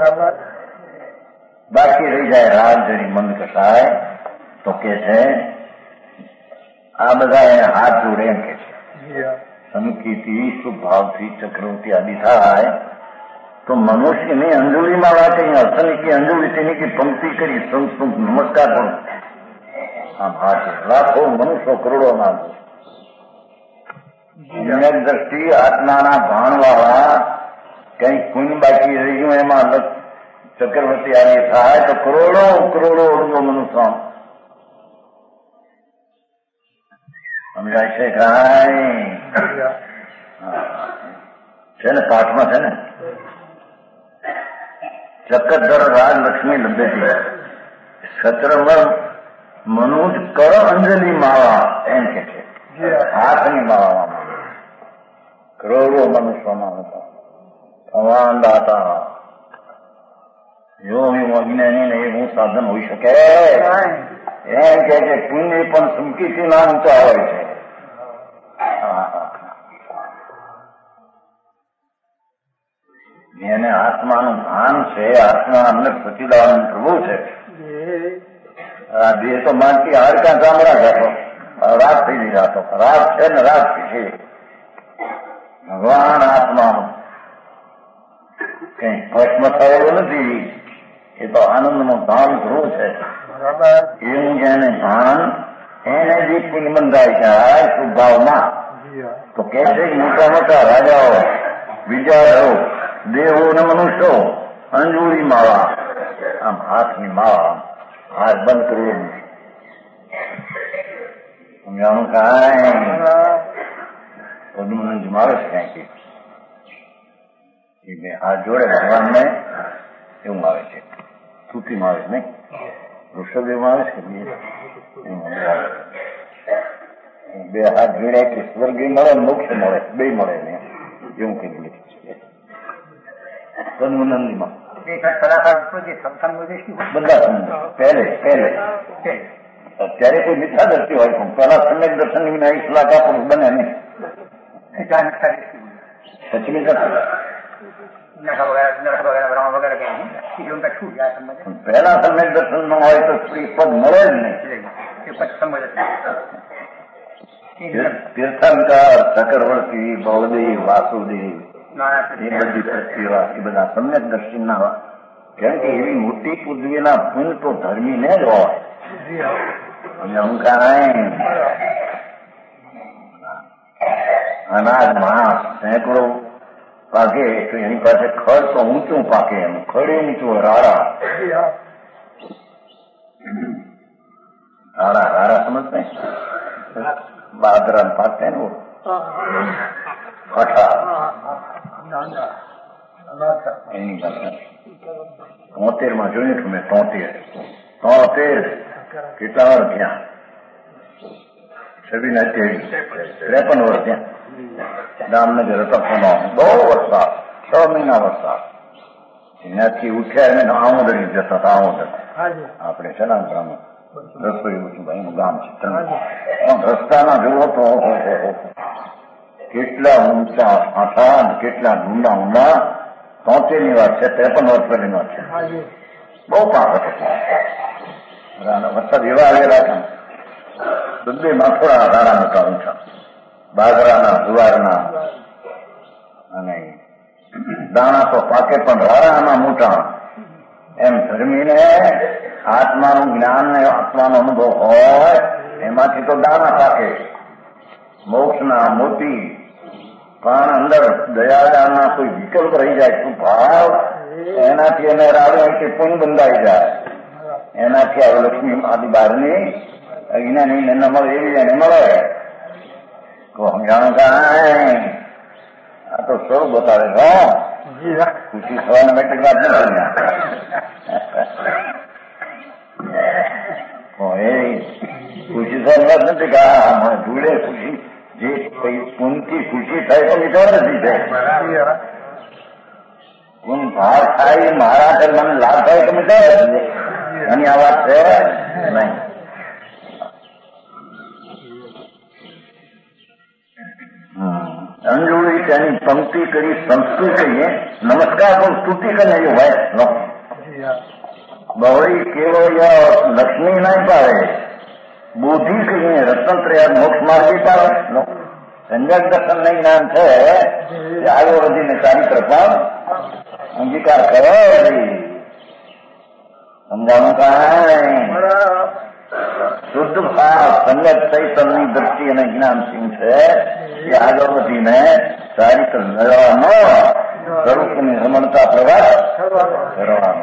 [SPEAKER 1] બાકી રહી જાય રાગ જરી મંદ કસાય તો કે છે આ બધા એને હાથ જોડે એમ કે છે સમકીથી શુભાવથી ચક્રવર્તી આદિ થાય તો મનુષ્યની અંજુલીમાં વાંચે અસની કી અંજુલી તેની કી પંક્તિ કરી સંસ્કૃત નમસ્કાર પણ આમ હાથ લાખો મનુષ્યો કરોડો ના સમ્યક દ્રષ્ટિ આત્માના ભાણવાળા કઈ પુણ્ય બાકી રહી ગયું એમાં ચક્રવર્તી આવી થાય તો કરોડો કરોડો અર્બો મનુષ્ય સમજાય છે કાંઈ છે ને પાઠમાં છે ને ચક્કરધર રાજ લક્ષ્મી લબ્ધેથી સત્રમાં મનુજ કર અંજલિ માવા એમ કે છે હાથની માવામાં કરોડો મનુષ્યમાં હતા ભગવાન દાતા જો એવું અજ્ઞાની ને એવું સાધન હોઈ શકે એમ કે છે પુણ્ય પણ સુમકીથી ના ઊંચા હોય છે. એને આત્માનું ભાન છે, આત્મા અંદર સચિદાનંદ પ્રભુ છે. આ દેહ તો માનતી હાડકા ચામડા જતો રાત થઈ ગઈ જાતો રાત છે ને રાત છે. ભગવાન આત્મા કઈ ભસ્મ થયેલો નથી, એ તો આનંદનું ભાન ધ્રુવ છે. એવું જેને ભાન એને જે પુણ્ય બંધાય જાય સ્વભાવમાં તો કે છે મોટા મોટા રાજાઓ વિચારો દેવો ને મનુષ્યો અંજુરી માવા આમ હાથની માવા હાથ બંધ કરવું સમજાણું કાંઈ પદ્મનંદ મારે છે કાંઈ કે હાથ જોડે ભગવાનને એવું આવે છે સ્તુતિમાં આવે છે નહીં ઋષભેમાં આવે છે બે હાથ જોડે કે સ્વર્ગી મળે મોક્ષ મળે બે મળે ને એવું કઈ પદ્મનંદીમાં બધા પહેલે પહેલે અત્યારે કોઈ મિથ્યા દ્રષ્ટિ હોય પણ પેલા સમ્યક દર્શન વિના એક લાખા પુરુષ બને નહીં સચમી પહેલા સમ્યક દર્શન ન હોય તો સ્ત્રી પદ મળે જ નહીં. તીર્થંકર ચક્રવર્તી બળદેવ વાસુદેવ એ બધી પ્રતિવા એ બધા સમ્યક દર્શન ના કેમ કે એવી મોટી પૃથ્વીના પુણ્ય તો ધર્મી ને જ હોય અને અહંકાર અનાજ માસ સેંકડો પાકે તો એની પાસે ખડ તો ઊંચું પાકે એમ ખડે ઊંચું રાડા રાડા રાડા સમજતા બાદરા પાકે ને કઠા એની પાસે તોતેર માં જોયું છું મેં તોતેર તોતેર કેટલા વર્ષ ત્યાં છવ્વીસ અઠ્યાવીસ ત્રેપન વર્ષ ત્યાં જામનગર તપનો બહુ વરસાદ છ મહિના વરસાદ એનાથી ઉઠ્યા એને આમોદરી જતા હતા આમોદર આપણે સલામપુરામાં રસોઈ ઓછું ભાઈનું ગામ છે રસ્તાના જોવો તો કેટલા ઊંચા આઠા કેટલા ઊંડા ઊંડા તોતેર ની વાત છે ત્રેપન વર્ષ પહેલી વાત છે બહુ પાક હતો વરસાદ એવા આવેલા હતા બધેમાં થોડા રાડા મોટા ઊંચા બાજરાના જુવારના અને દાણા તો પાકે પણ રાડાના મોટા એમ ધર્મીને આત્માનું જ્ઞાન ને આત્માનો અનુભવ હોય એમાંથી તો દાણા પાકે મોક્ષના મોતી પણ અંદર દયાળના કોઈ વિકલ્પ રહી જાય શું ભાવ એનાથી એને રાડું કે પુણ્ય બંધાઈ જાય એનાથી આવે લક્ષ્મી આદિ બહારની અજ્ઞાની ને ન મળે એવી એને મળે તો સમજાણું કાંઈ આ તો સ્વરૂપ બતાવે છો ખુશી થવાને માટે વાત નથી ખુશી થવાની વાત નથી કે આ જોડે ખુશી જે પુનથી ખુશી થાય તો મીઠો નથી થાય પુન ભાવ થાય મારા ઘર મને લાભ થાય તો મીઠો નથી એની આ વાત છે નહીં. અંજુળી તેની પંક્તિ કરી સંસ્કૃત કહીએ નમસ્કાર પણ સ્તુતિ કરીને એ હોય બહોળી કેવળ લક્ષ્મી નહીં પાડે બુદ્ધિ કહીએ રત્ન ત્રયા મોક્ષ માર્ગી પાડે સંજક દર્શન નહીં જ્ઞાન છે આગળ વધીને ચારિત્ર પણ અંગીકાર કરે સમજાણું કાંઈ શુદ્ધ ભાવ સંગત ચૈતનની દ્રષ્ટિ અને જ્ઞાન સિંહ છે એ આગળ વધીને ચારિત્ર મેળવવાનો સ્વરૂપની રમણતા પ્રવાસ કરવાનો.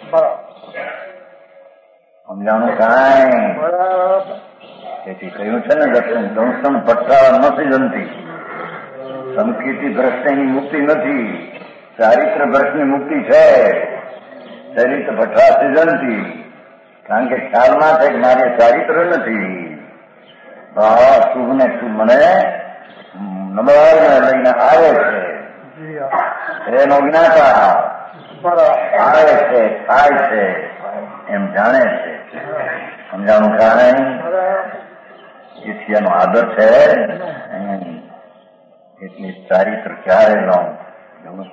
[SPEAKER 1] સમજાણું કાંઈ? તેથી કહ્યું છે ને દર્શન દંશન પટ્ટા નથી જનતી, સંકિતિ ભ્રષ્ટની મુક્તિ નથી, ચારિત્ર ભ્રષ્ટની મુક્તિ છે. ચરિત્ર ભટ્ટા જનતી કારણ કે ખ્યાલમાં છે કે મારે ચારિત્ર નથી. શુભ ને શુભ મને નબળાઈને લઈને આવે છે એનો જ્ઞાતા આવે છે થાય છે એમ જાણે છે. સમજાણું કારણે એથી એનો આદર છે એટલી ચારિત્ર ક્યારે લઉં એવું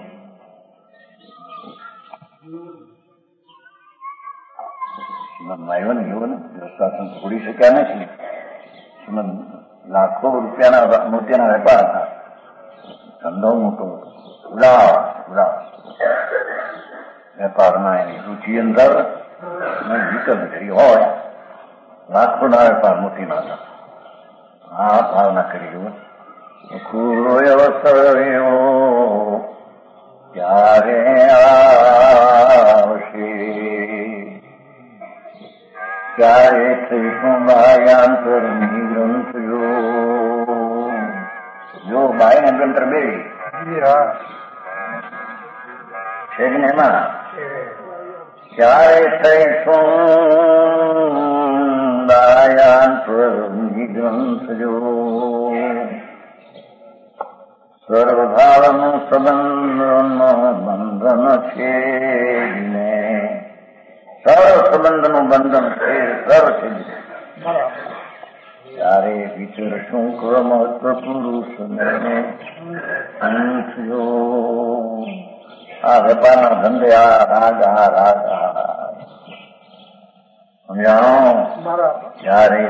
[SPEAKER 1] આવ્યો ને એવો ને શાસન છોડી શક્યા નથી. લાખો રૂપિયાના મોતિયાના વેપાર હતા, ધંધો મોટો ઉડાવ ઉડાવ વેપારના એની રુચિ અંદર વિકલ્પ કરી હોય લાખો ના વેપાર મોતી ના હતા. આ ભાવના કરી ગયો ખુલ્લો અવસર ક્યારે આવશે ક્યારે થઈયાંતરની ગ્રંથ જો બાય ને ગ્રંથ બે છે ને એમાં ક્યારે થઈશું દાયાંતરની ગ્રંથ જો સર્વભાવનું સંબંધ બંધન છે ને સર્વ સંબંધનું બંધન છે સર્વ છે. ત્યારે વિચરશું ક્રમસ્થ પુરુષ અંશો આ વેપારના ધંધે આ રાગ આ રાગ આ સમજાણો. ત્યારે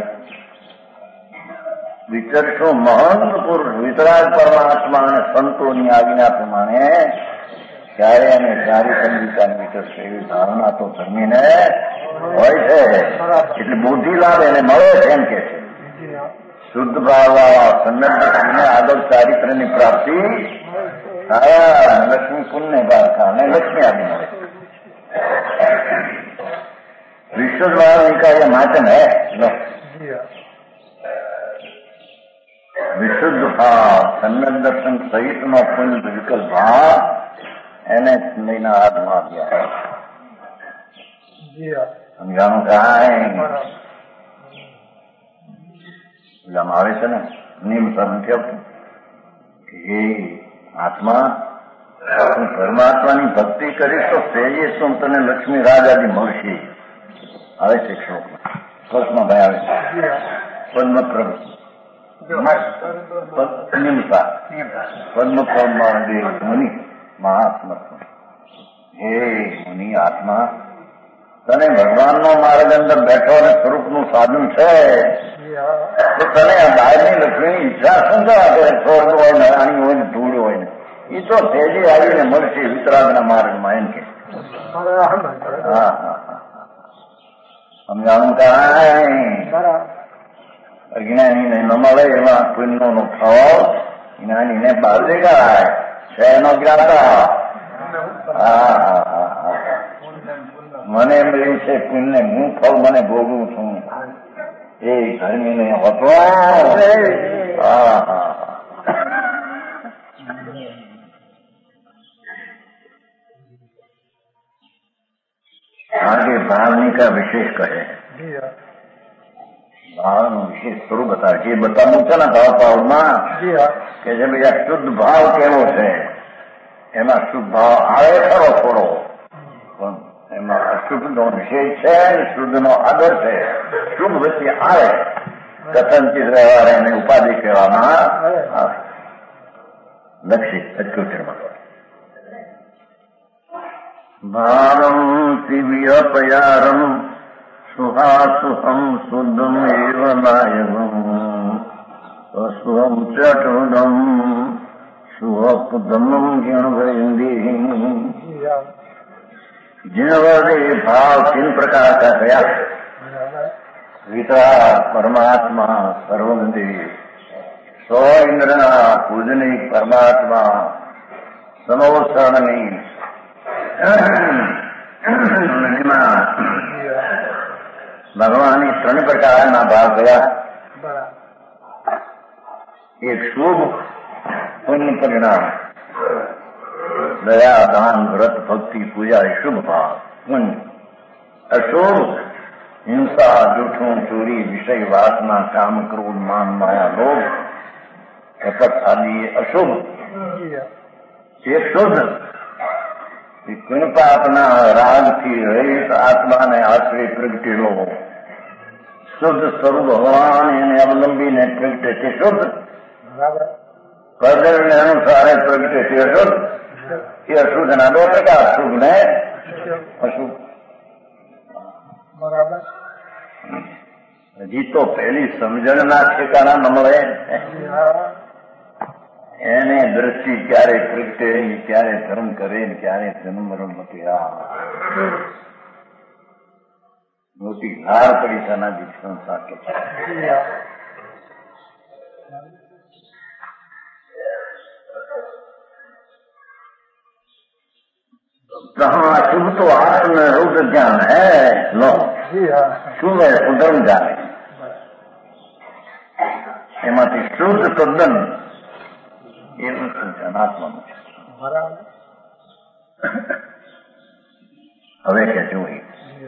[SPEAKER 1] વિચરશું મહંત પુરુષ વિતરાગ પરમાત્મા અને સંતોની આજ્ઞા પ્રમાણે ત્યારે અને સારી સંગીતાની વિચરશે એવી ધારણા તો ધર્મીને હોય છે. એટલે બુદ્ધિ લાભ એને મળે છે એમ કે છે. શુદ્ધ ભાવવાળા સન્નદ્ધને આગળ ચારિત્રની પ્રાપ્તિ લક્ષ્મી પુણ્ય પારખા અને લક્ષ્મી આદિ મળે. વિશ્વદ્વાર નિકાય માચન હે વિશુદ્ધ ભાવ સન્નદ્ધ દર્શન સહિતનો પુણ્ય વિકલ્પ ભાવ એને સ્નેહના હાથમાં આપ્યા. સમજાણું કાંઈ પેલામાં આવે છે ને નિયમ સર નથી આવતું કે હે આત્મા તું પરમાત્માની ભક્તિ કરીશ તો સહેજે શું તને લક્ષ્મી રાજ આદિ મળશે. આવે છે શ્લોકમાં શ્લોકમાં ભાઈ આવે છે પદ્મપ્રભુ નિમસા પદ્મપ્રભમાં મુનિ મહાત્મા હે મુનિ આત્મા તને ભગવાનનો માર્ગ અંદર બેઠો અને સ્વરૂપનું સાધન છે તો તને આ બહારની લક્ષ્મીની ઈચ્છા શું કરે? સ્વર્ગ હોય ને રાણી હોય ને ધૂળ હોય ને એ તો તેજી આવીને મળશે વિતરાગના માર્ગમાં એમ કે. હા હા હા સમજાણું કાંઈ અજ્ઞાનીને ન મળે એવા પુણ્યનો નો ખાવ જ્ઞાનીને બહાર દેખાય છે એનો જ્ઞાતા. હા હા હા હા મને મળ્યું છે પુણ્ય હું ફળ મને ભોગવું છું એ ધર્મી ને હોતો. હા હા आगे भावनी का विशेष कहे भावનું વિશેષ સ્વરૂપ બતાવે છે. એ બતાવવું છે ને ભાવ ભાવમાં કે જે ભાઈ આ શુદ્ધ ભાવ કેવો છે એમાં શુદ્ધ ભાવ આવે ખરો થોડો પણ એમાં અશુદ્ધ નો વિશેષ છે શુદ્ધ નો આદર છે. શુભ વચ્ચે આવે કથનચિત વ્યવહાર એને ઉપાધિ કહેવામાં આવે. લક્ષિત અચુચરમાં ભારમ દિવ્યપયારમ સુહાસુહમ શુદ્ધમ એવ નાયકમ અશુહમ ચટુદમ સુહપદમ ज्ञानवृंदी जिनवरे भाव तीन प्रकार का गया વિતરાગ પરમાત્મા સર્વમંદી સો ઇન્દ્રના પૂજની પરમાત્મા સમોસરણની મહિમા ભગવાનની ત્રણ પ્રકારના ભાગ ગયા. એક શુભ પુણ્ય પરિણામ, દયા દાન વ્રત ભક્તિ પૂજા એ શુભ ભાવ પુણ્ય. અશુભ હિંસા જૂઠું ચોરી વિષય વાસના કામ ક્રોધ માન માયા લોભ કપટ આદિ અશુભ. એક શુદ્ધ કૃપાપના રાગથી રહિત આત્માને આશ્રય પ્રગટેલો શુદ્ધ સ્વરૂપ ભગવાન એને અવલંબીને પ્રગટે તે શુદ્ધ. પદને અનુસારે પ્રગટે તે અશુદ્ધ. એ અશુદ્ધના બે પ્રકાર, શુભ ને અશુભ. બરાબર. હજી તો પહેલી સમજણના ઠેકાણા ન મળે. એને દ્રષ્ટિ ક્યારે પ્રગટે, ક્યારે ધર્મ કરે, ક્યારે જન્મ મરણ નથી. આ મોટી ધાર પડી સનાજી સંસાર કે कहाँ शुभ तो आत्म रुद्र ज्ञान है. लो शुभ है उधर्म जाने એમાંથી શુદ્ધ તદ્દન એવું અનાત્માનું છે. હવે કે જોઈએ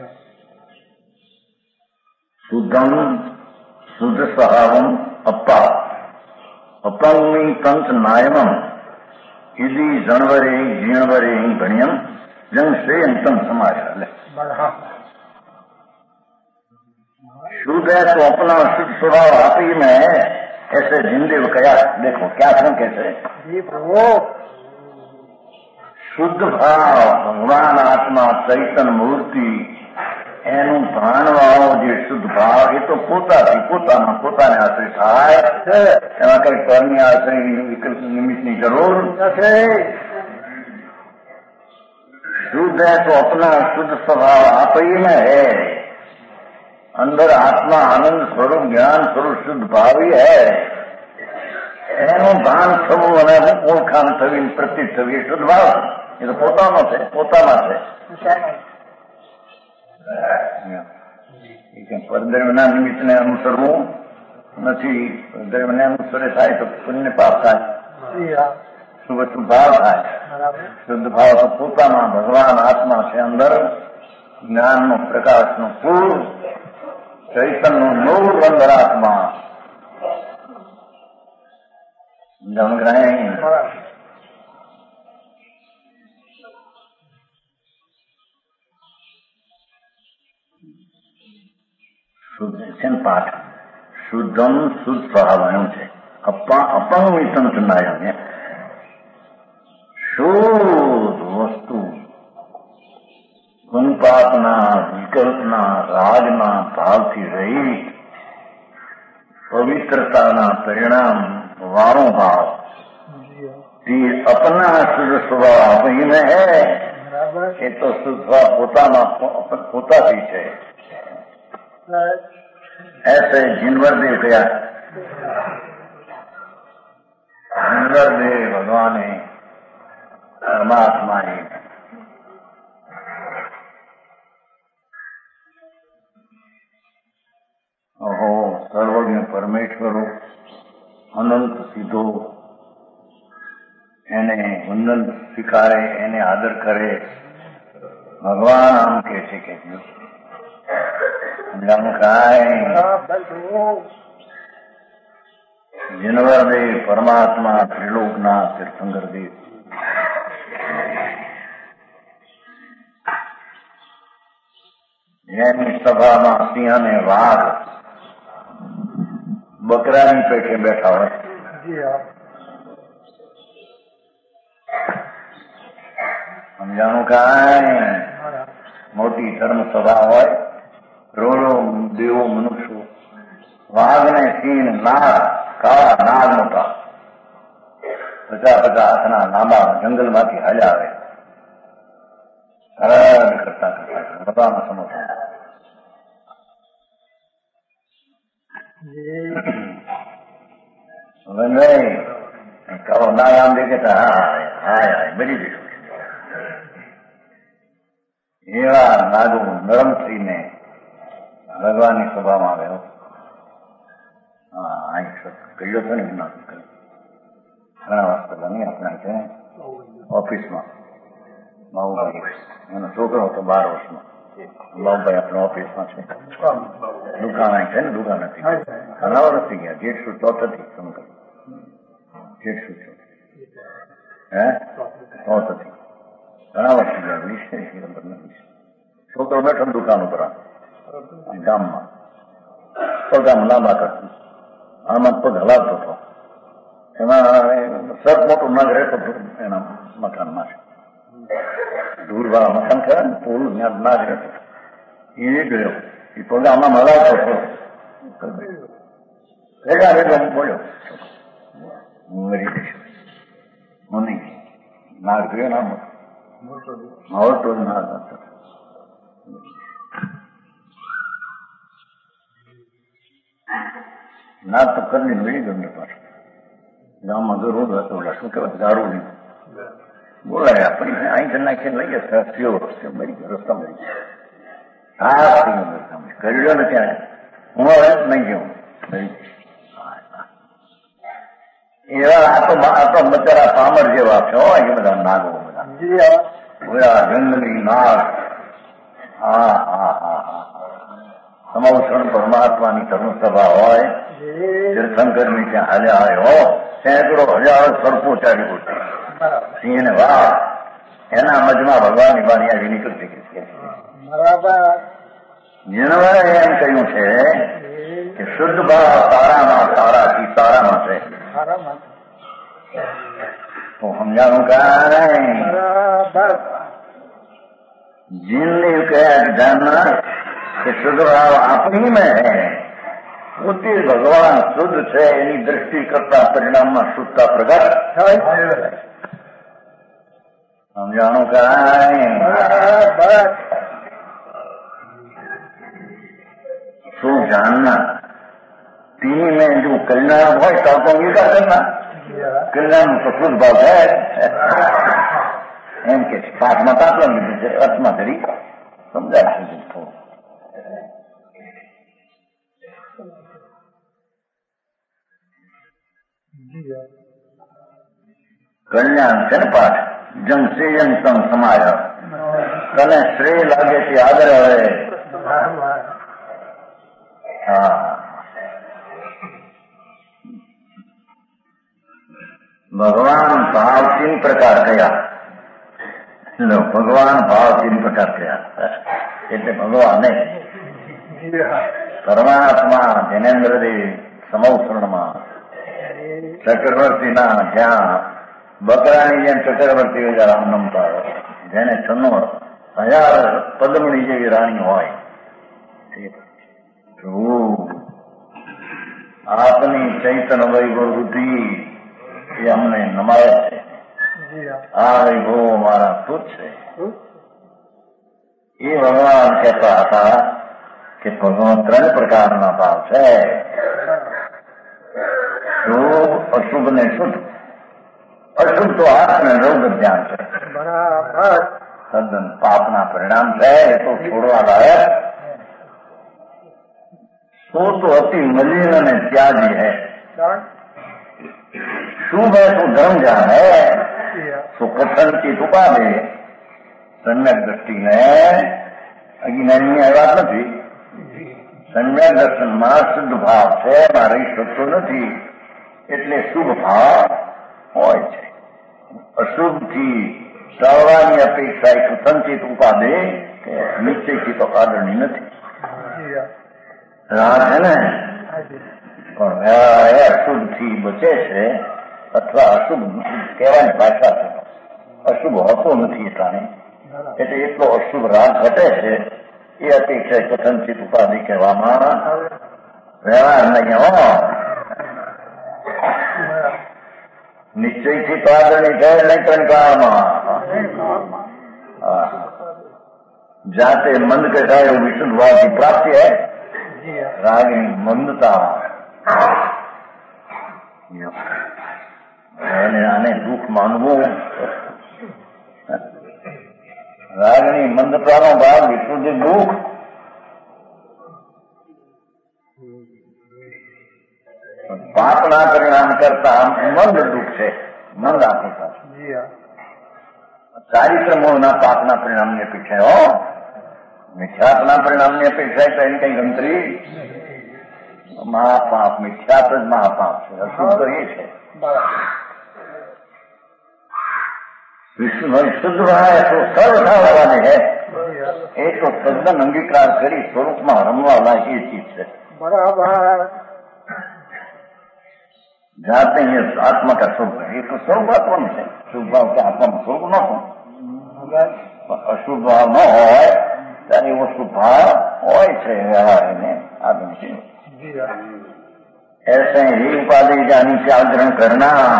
[SPEAKER 1] શુદ્ધમ શુદ્ધ સ્વભાવમ અપ્પા અપંગી પંચ નાયમમ ઇદી જણવરે જીણવરે ગણ્યમ જન श्रेयंतम समाज. शुद्ध है तो अपना शुद्ध स्वभाव आप ही में है. ऐसे जिंदे कया देखो क्या क्यों कैसे शुद्ध भाव भगवान आत्मा चैतन मूर्ति એનું ભાનવાઓ જે શુદ્ધ ભાવ એ તો પોતાથી પોતાના પોતાને આશ્રય થાય છે. એમાં કઈ પરની આશ્રય વિકલ્પ નિમિત્તની જરૂર નથી. शुद्ध है तो अपना शुद्ध स्वभाव आप ही में है. अंदर आत्मा आनंद स्वरूप ज्ञान स्वरूप शुद्ध भाव ही है. એનું ભાન થવું અને ઓળખાણ થવી પ્રતીત થવી એ શુદ્ધ ભાવ. એ તો પોતાનો છે, પોતાના છે. પરદ્રવ્યના નિમિત્તને અનુસરવું નથી. પરદ્રવ્યને અનુસરે થાય તો પુણ્ય પાપ થાય, શુભ શુભ ભાવ થાય. શુદ્ધ ભાવ તો પોતાના ભગવાન આત્મા છે. અંદર જ્ઞાનનો પ્રકાશનો પૂર ચૈતનનું નૂર અંદર આત્મા જમગ્રહી. શુદ્ધ છે ને પાઠ શુદ્ધમ શુદ્ધ સ્વભાવ એમ છે. અપંગ વિતમ ચુનાય શુદ્ધ વસ્તુ ગુણપાપના વિકલ્પના રાગના ભાવથી રહી પવિત્રતાના પરિણામ વાળો ભાવ તે અપના શુદ્ધ સ્વભાવ અહીં હે. એ તો શુદ્ધ સ્વભાવ પોતાના પોતાથી છે. ऐसे जिनवर देव गया जिनवर देव भगवान परमात्मा ही ओहो सर्वज्ञ परमेश्वरो अनंत सीधो એને વંદન સ્વીકારે, એને આદર કરે. ભગવાન આમ કે છે કે જીનવર દેવ પરમાત્મા ત્રિલોકના તીર્થંકર દેવ. એની સભામાં સિંહ અને વાઘ બકરાની પેટે બેઠા હોય. સમજાણું કાંઈ મોટી ધર્મ સભા હોય. રોડો દેવો મનુષ્યો વાઘ ને સિંહ નાગ કાળા નાગ મોટા પચાસ પચાસ હાથના લાંબા જંગલમાંથી હાલ્યા આવે. કરતા કરતા બધાના સમોસા नहीं कहो नाम देखे तो हाँ हाँ બધી દીધું એવા નાગુ નરમ થઈને ભગવાનની સભામાં આવ્યો. હા અહીં કહ્યો છે ને ઘણા વર્ષ પહેલા નહીં આપણા છે ઓફિસમાં બાબુભાઈ એનો છોકરો હતો બાર વર્ષમાં બાબુભાઈ આપણે ઓફિસમાં છે દુકાન અહીં છે ને દુકાન હતી ઘણા વર્ષથી ગયા જેઠ શું ચોથ હતી સમજ જેઠ શું ચોથ હે ચોથ હતી ઘણા વર્ષથી ગયા વીસ ખબર નથી છોકરો બેઠો દુકાન ઉપર ગામમાં પગ આમ લાંબા કરતું આમાં પગ હલાવતો હતો એમાં સર મોટું નાગ રહેતો એના મકાનમાં છે દૂર વાળા મકાન ખરા ને પૂરું ત્યાં નાગ રહેતો એ ગયો એ પગ આમાં હલાવતો હતો ભેગા ભેગા હું બોલ્યો હું મરી જઈશ હું નહીં નાગ ગયો ના મોટો નાગ હતો. ના તો કરી વળી ગયો પાછું ગામમાં જો રોડ હતો શું કહેવાય દારૂ નહીં બોલાય આપણી અહીં નાખીને લઈ ગયા થયો મરી ગયો રસ્તા મરી ગયો હા કર્યો ને ત્યાં હું હવે નહીં ગયો એવા આ તો આ તો બચારા પામર જેવા છે હો એ બધા નાગો બધા જંગલી નાગ. હા હા હા હા સમાવષણ પરમાત્માની ધર્મસભા હોય તીર્થંકર ની ત્યાં હાલ્યા હોય હો સેંકડો હજારો સરપો ચારી પૂરતી સિંહ ને વાહ એના મજમાં ભગવાનની વાણી આવી નીકળતી કે જેનવરે એમ કહ્યું છે કે શુદ્ધ ભાવ તારામાં તારાથી તારામાં છે તો સમજાણું કાંઈ जिनने कहा जानना कि शुद्ध भाव अपनी में है बुद्धि भगवान शुद्ध है एनी दृष्टि करता परिणाम में शुद्धता प्रकट समझाणो का શું જાણના તી में जो कल्याण हो तो अंगीकार करना कल्याण तो शुद्ध भाव है એમ કે પાઠમાં દાખલા લીધું છે અર્થમાં ધરી સમજાય છે. કલ્યાણ છે ને પાઠ જન સેજન તમ સમાય તને શ્રેય લાગે છે આદર હવે હા ભગવાન ભાવ तीन પ્રકાર થયા. ભગવાન ભાવ तीन પ્રકાર થયા એટલે ભગવાન પરમાત્મા જૈનેન્દ્રદેવ સમૌષણમાં ચક્રવર્તીના જ્યાં બકરાની જેમ ચક્રવર્તી હોય રામ નમતા જેને છન્નો હજાર પદમણી જેવી રાણી હોય આપની ચૈતન વૈભવ બુદ્ધિ એ અમને નમાય છે. આ વૈભવ મારા તુજ છે. એ ભગવાન કહેતા હતા કે ભગવાન ત્રણ પ્રકારના ભાવ છે શુભ અશુભ ને શુદ્ધ. અશુદ્ધ તો આત્મ રૌદ્ર ધ્યાન છે તદ્દન પાપના પરિણામ છે એ તો છોડવા લાયક. तो तो अति मलिन અને ત્યાગી है. शुभ है तो धर्म जान है तो कथन की उपाधि सम्यक दृष्टि ने અજ્ઞાની આ વાત નથી. सम्यक દર્શનમાં શુદ્ધ ભાવ છે એમાં રહી શકતો નથી એટલે શુભ ભાવ હોય છે. અશુભ થી ટાળવાની અપેક્ષા એક સંચિત ઉપાધિ નિશ્ચયથી તો આદરણી નથી. રાહ છે ને પણ અશુભ થી બચે છે અથવા અશુભ કહેવાની ભાષા છે. અશુભ હોતો નથી એટલાને એટલે એટલો અશુભ રાગ ઘટે છે એ અપેક્ષા કથનચિત ઉપાધિ કહેવામાં વ્યવહાર નહીં. હો નિશ્ચયથી તો આદરણી છે નહીં ત્રણ કાળમાં જાતે મંદ કે થાય વિશુદ્ધ ભાવથી પ્રાપ્તિ હૈ. રાગની મંદતા એને આને દુઃખ માનવું. રાગની મંદતાનો ભાવ વિશુદ્ધ દુઃખ. પાપના પરિણામ કરતા મંદ દુઃખ છે, મંદ આપતા ચારિત્ર મૂળના પાપના પરિણામની અપેક્ષા હો. મિથ્યાત્વના પરિણામની અપેક્ષા તો એની કઈ ગણતરી. મહાપાપ મિથ્યાત્વ જ મહાપાપ છે, અશુદ્ધ તો એ છે. વિષ્ણુ શુદ્ધ બનાવે તો સર્વથા હોવાની હે, એ તો તદ્દન અંગીકાર કરી સ્વરૂપમાં રમવા લાયક એ ચીજ છે.
[SPEAKER 2] બરાબર.
[SPEAKER 1] જાતે આત્મા કા સ્વરૂપ એ તો સ્વરૂપાત્મક છે. શુભ ભાવ કે આત્માનું સ્વરૂપ ન હોય, અશુભ ભાવ ન હોય ત્યારે એવો શુભ ભાવ હોય છે વ્યવહાર એને આદમી. ऐसे ही उपाधि जानी जागरण करना.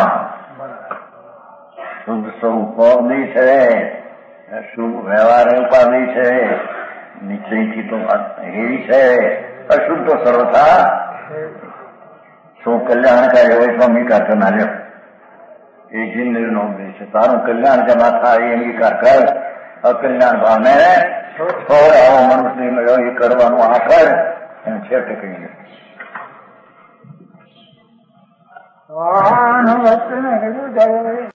[SPEAKER 1] શુદ્ધ સ્વરૂપ ઉપાધિ છે, શુભ વ્યવહાર ઉપાધિ છે, નિશ્ચયથી તો એવી છે. અશુદ્ધ તો સર્વથા શું કલ્યાણકારી હોય તો અંગીકાર કરનાર. એ જિંદગીનો ઉપદેશ છે. તારું કલ્યાણ કે ના થાય એ અંગીકાર કર. અકલ્યાણ ભાવને થોડે આવો મનુષ્ય મળ્યો એ કરવાનું આ કર, એને છેવટે કહીને
[SPEAKER 2] હા,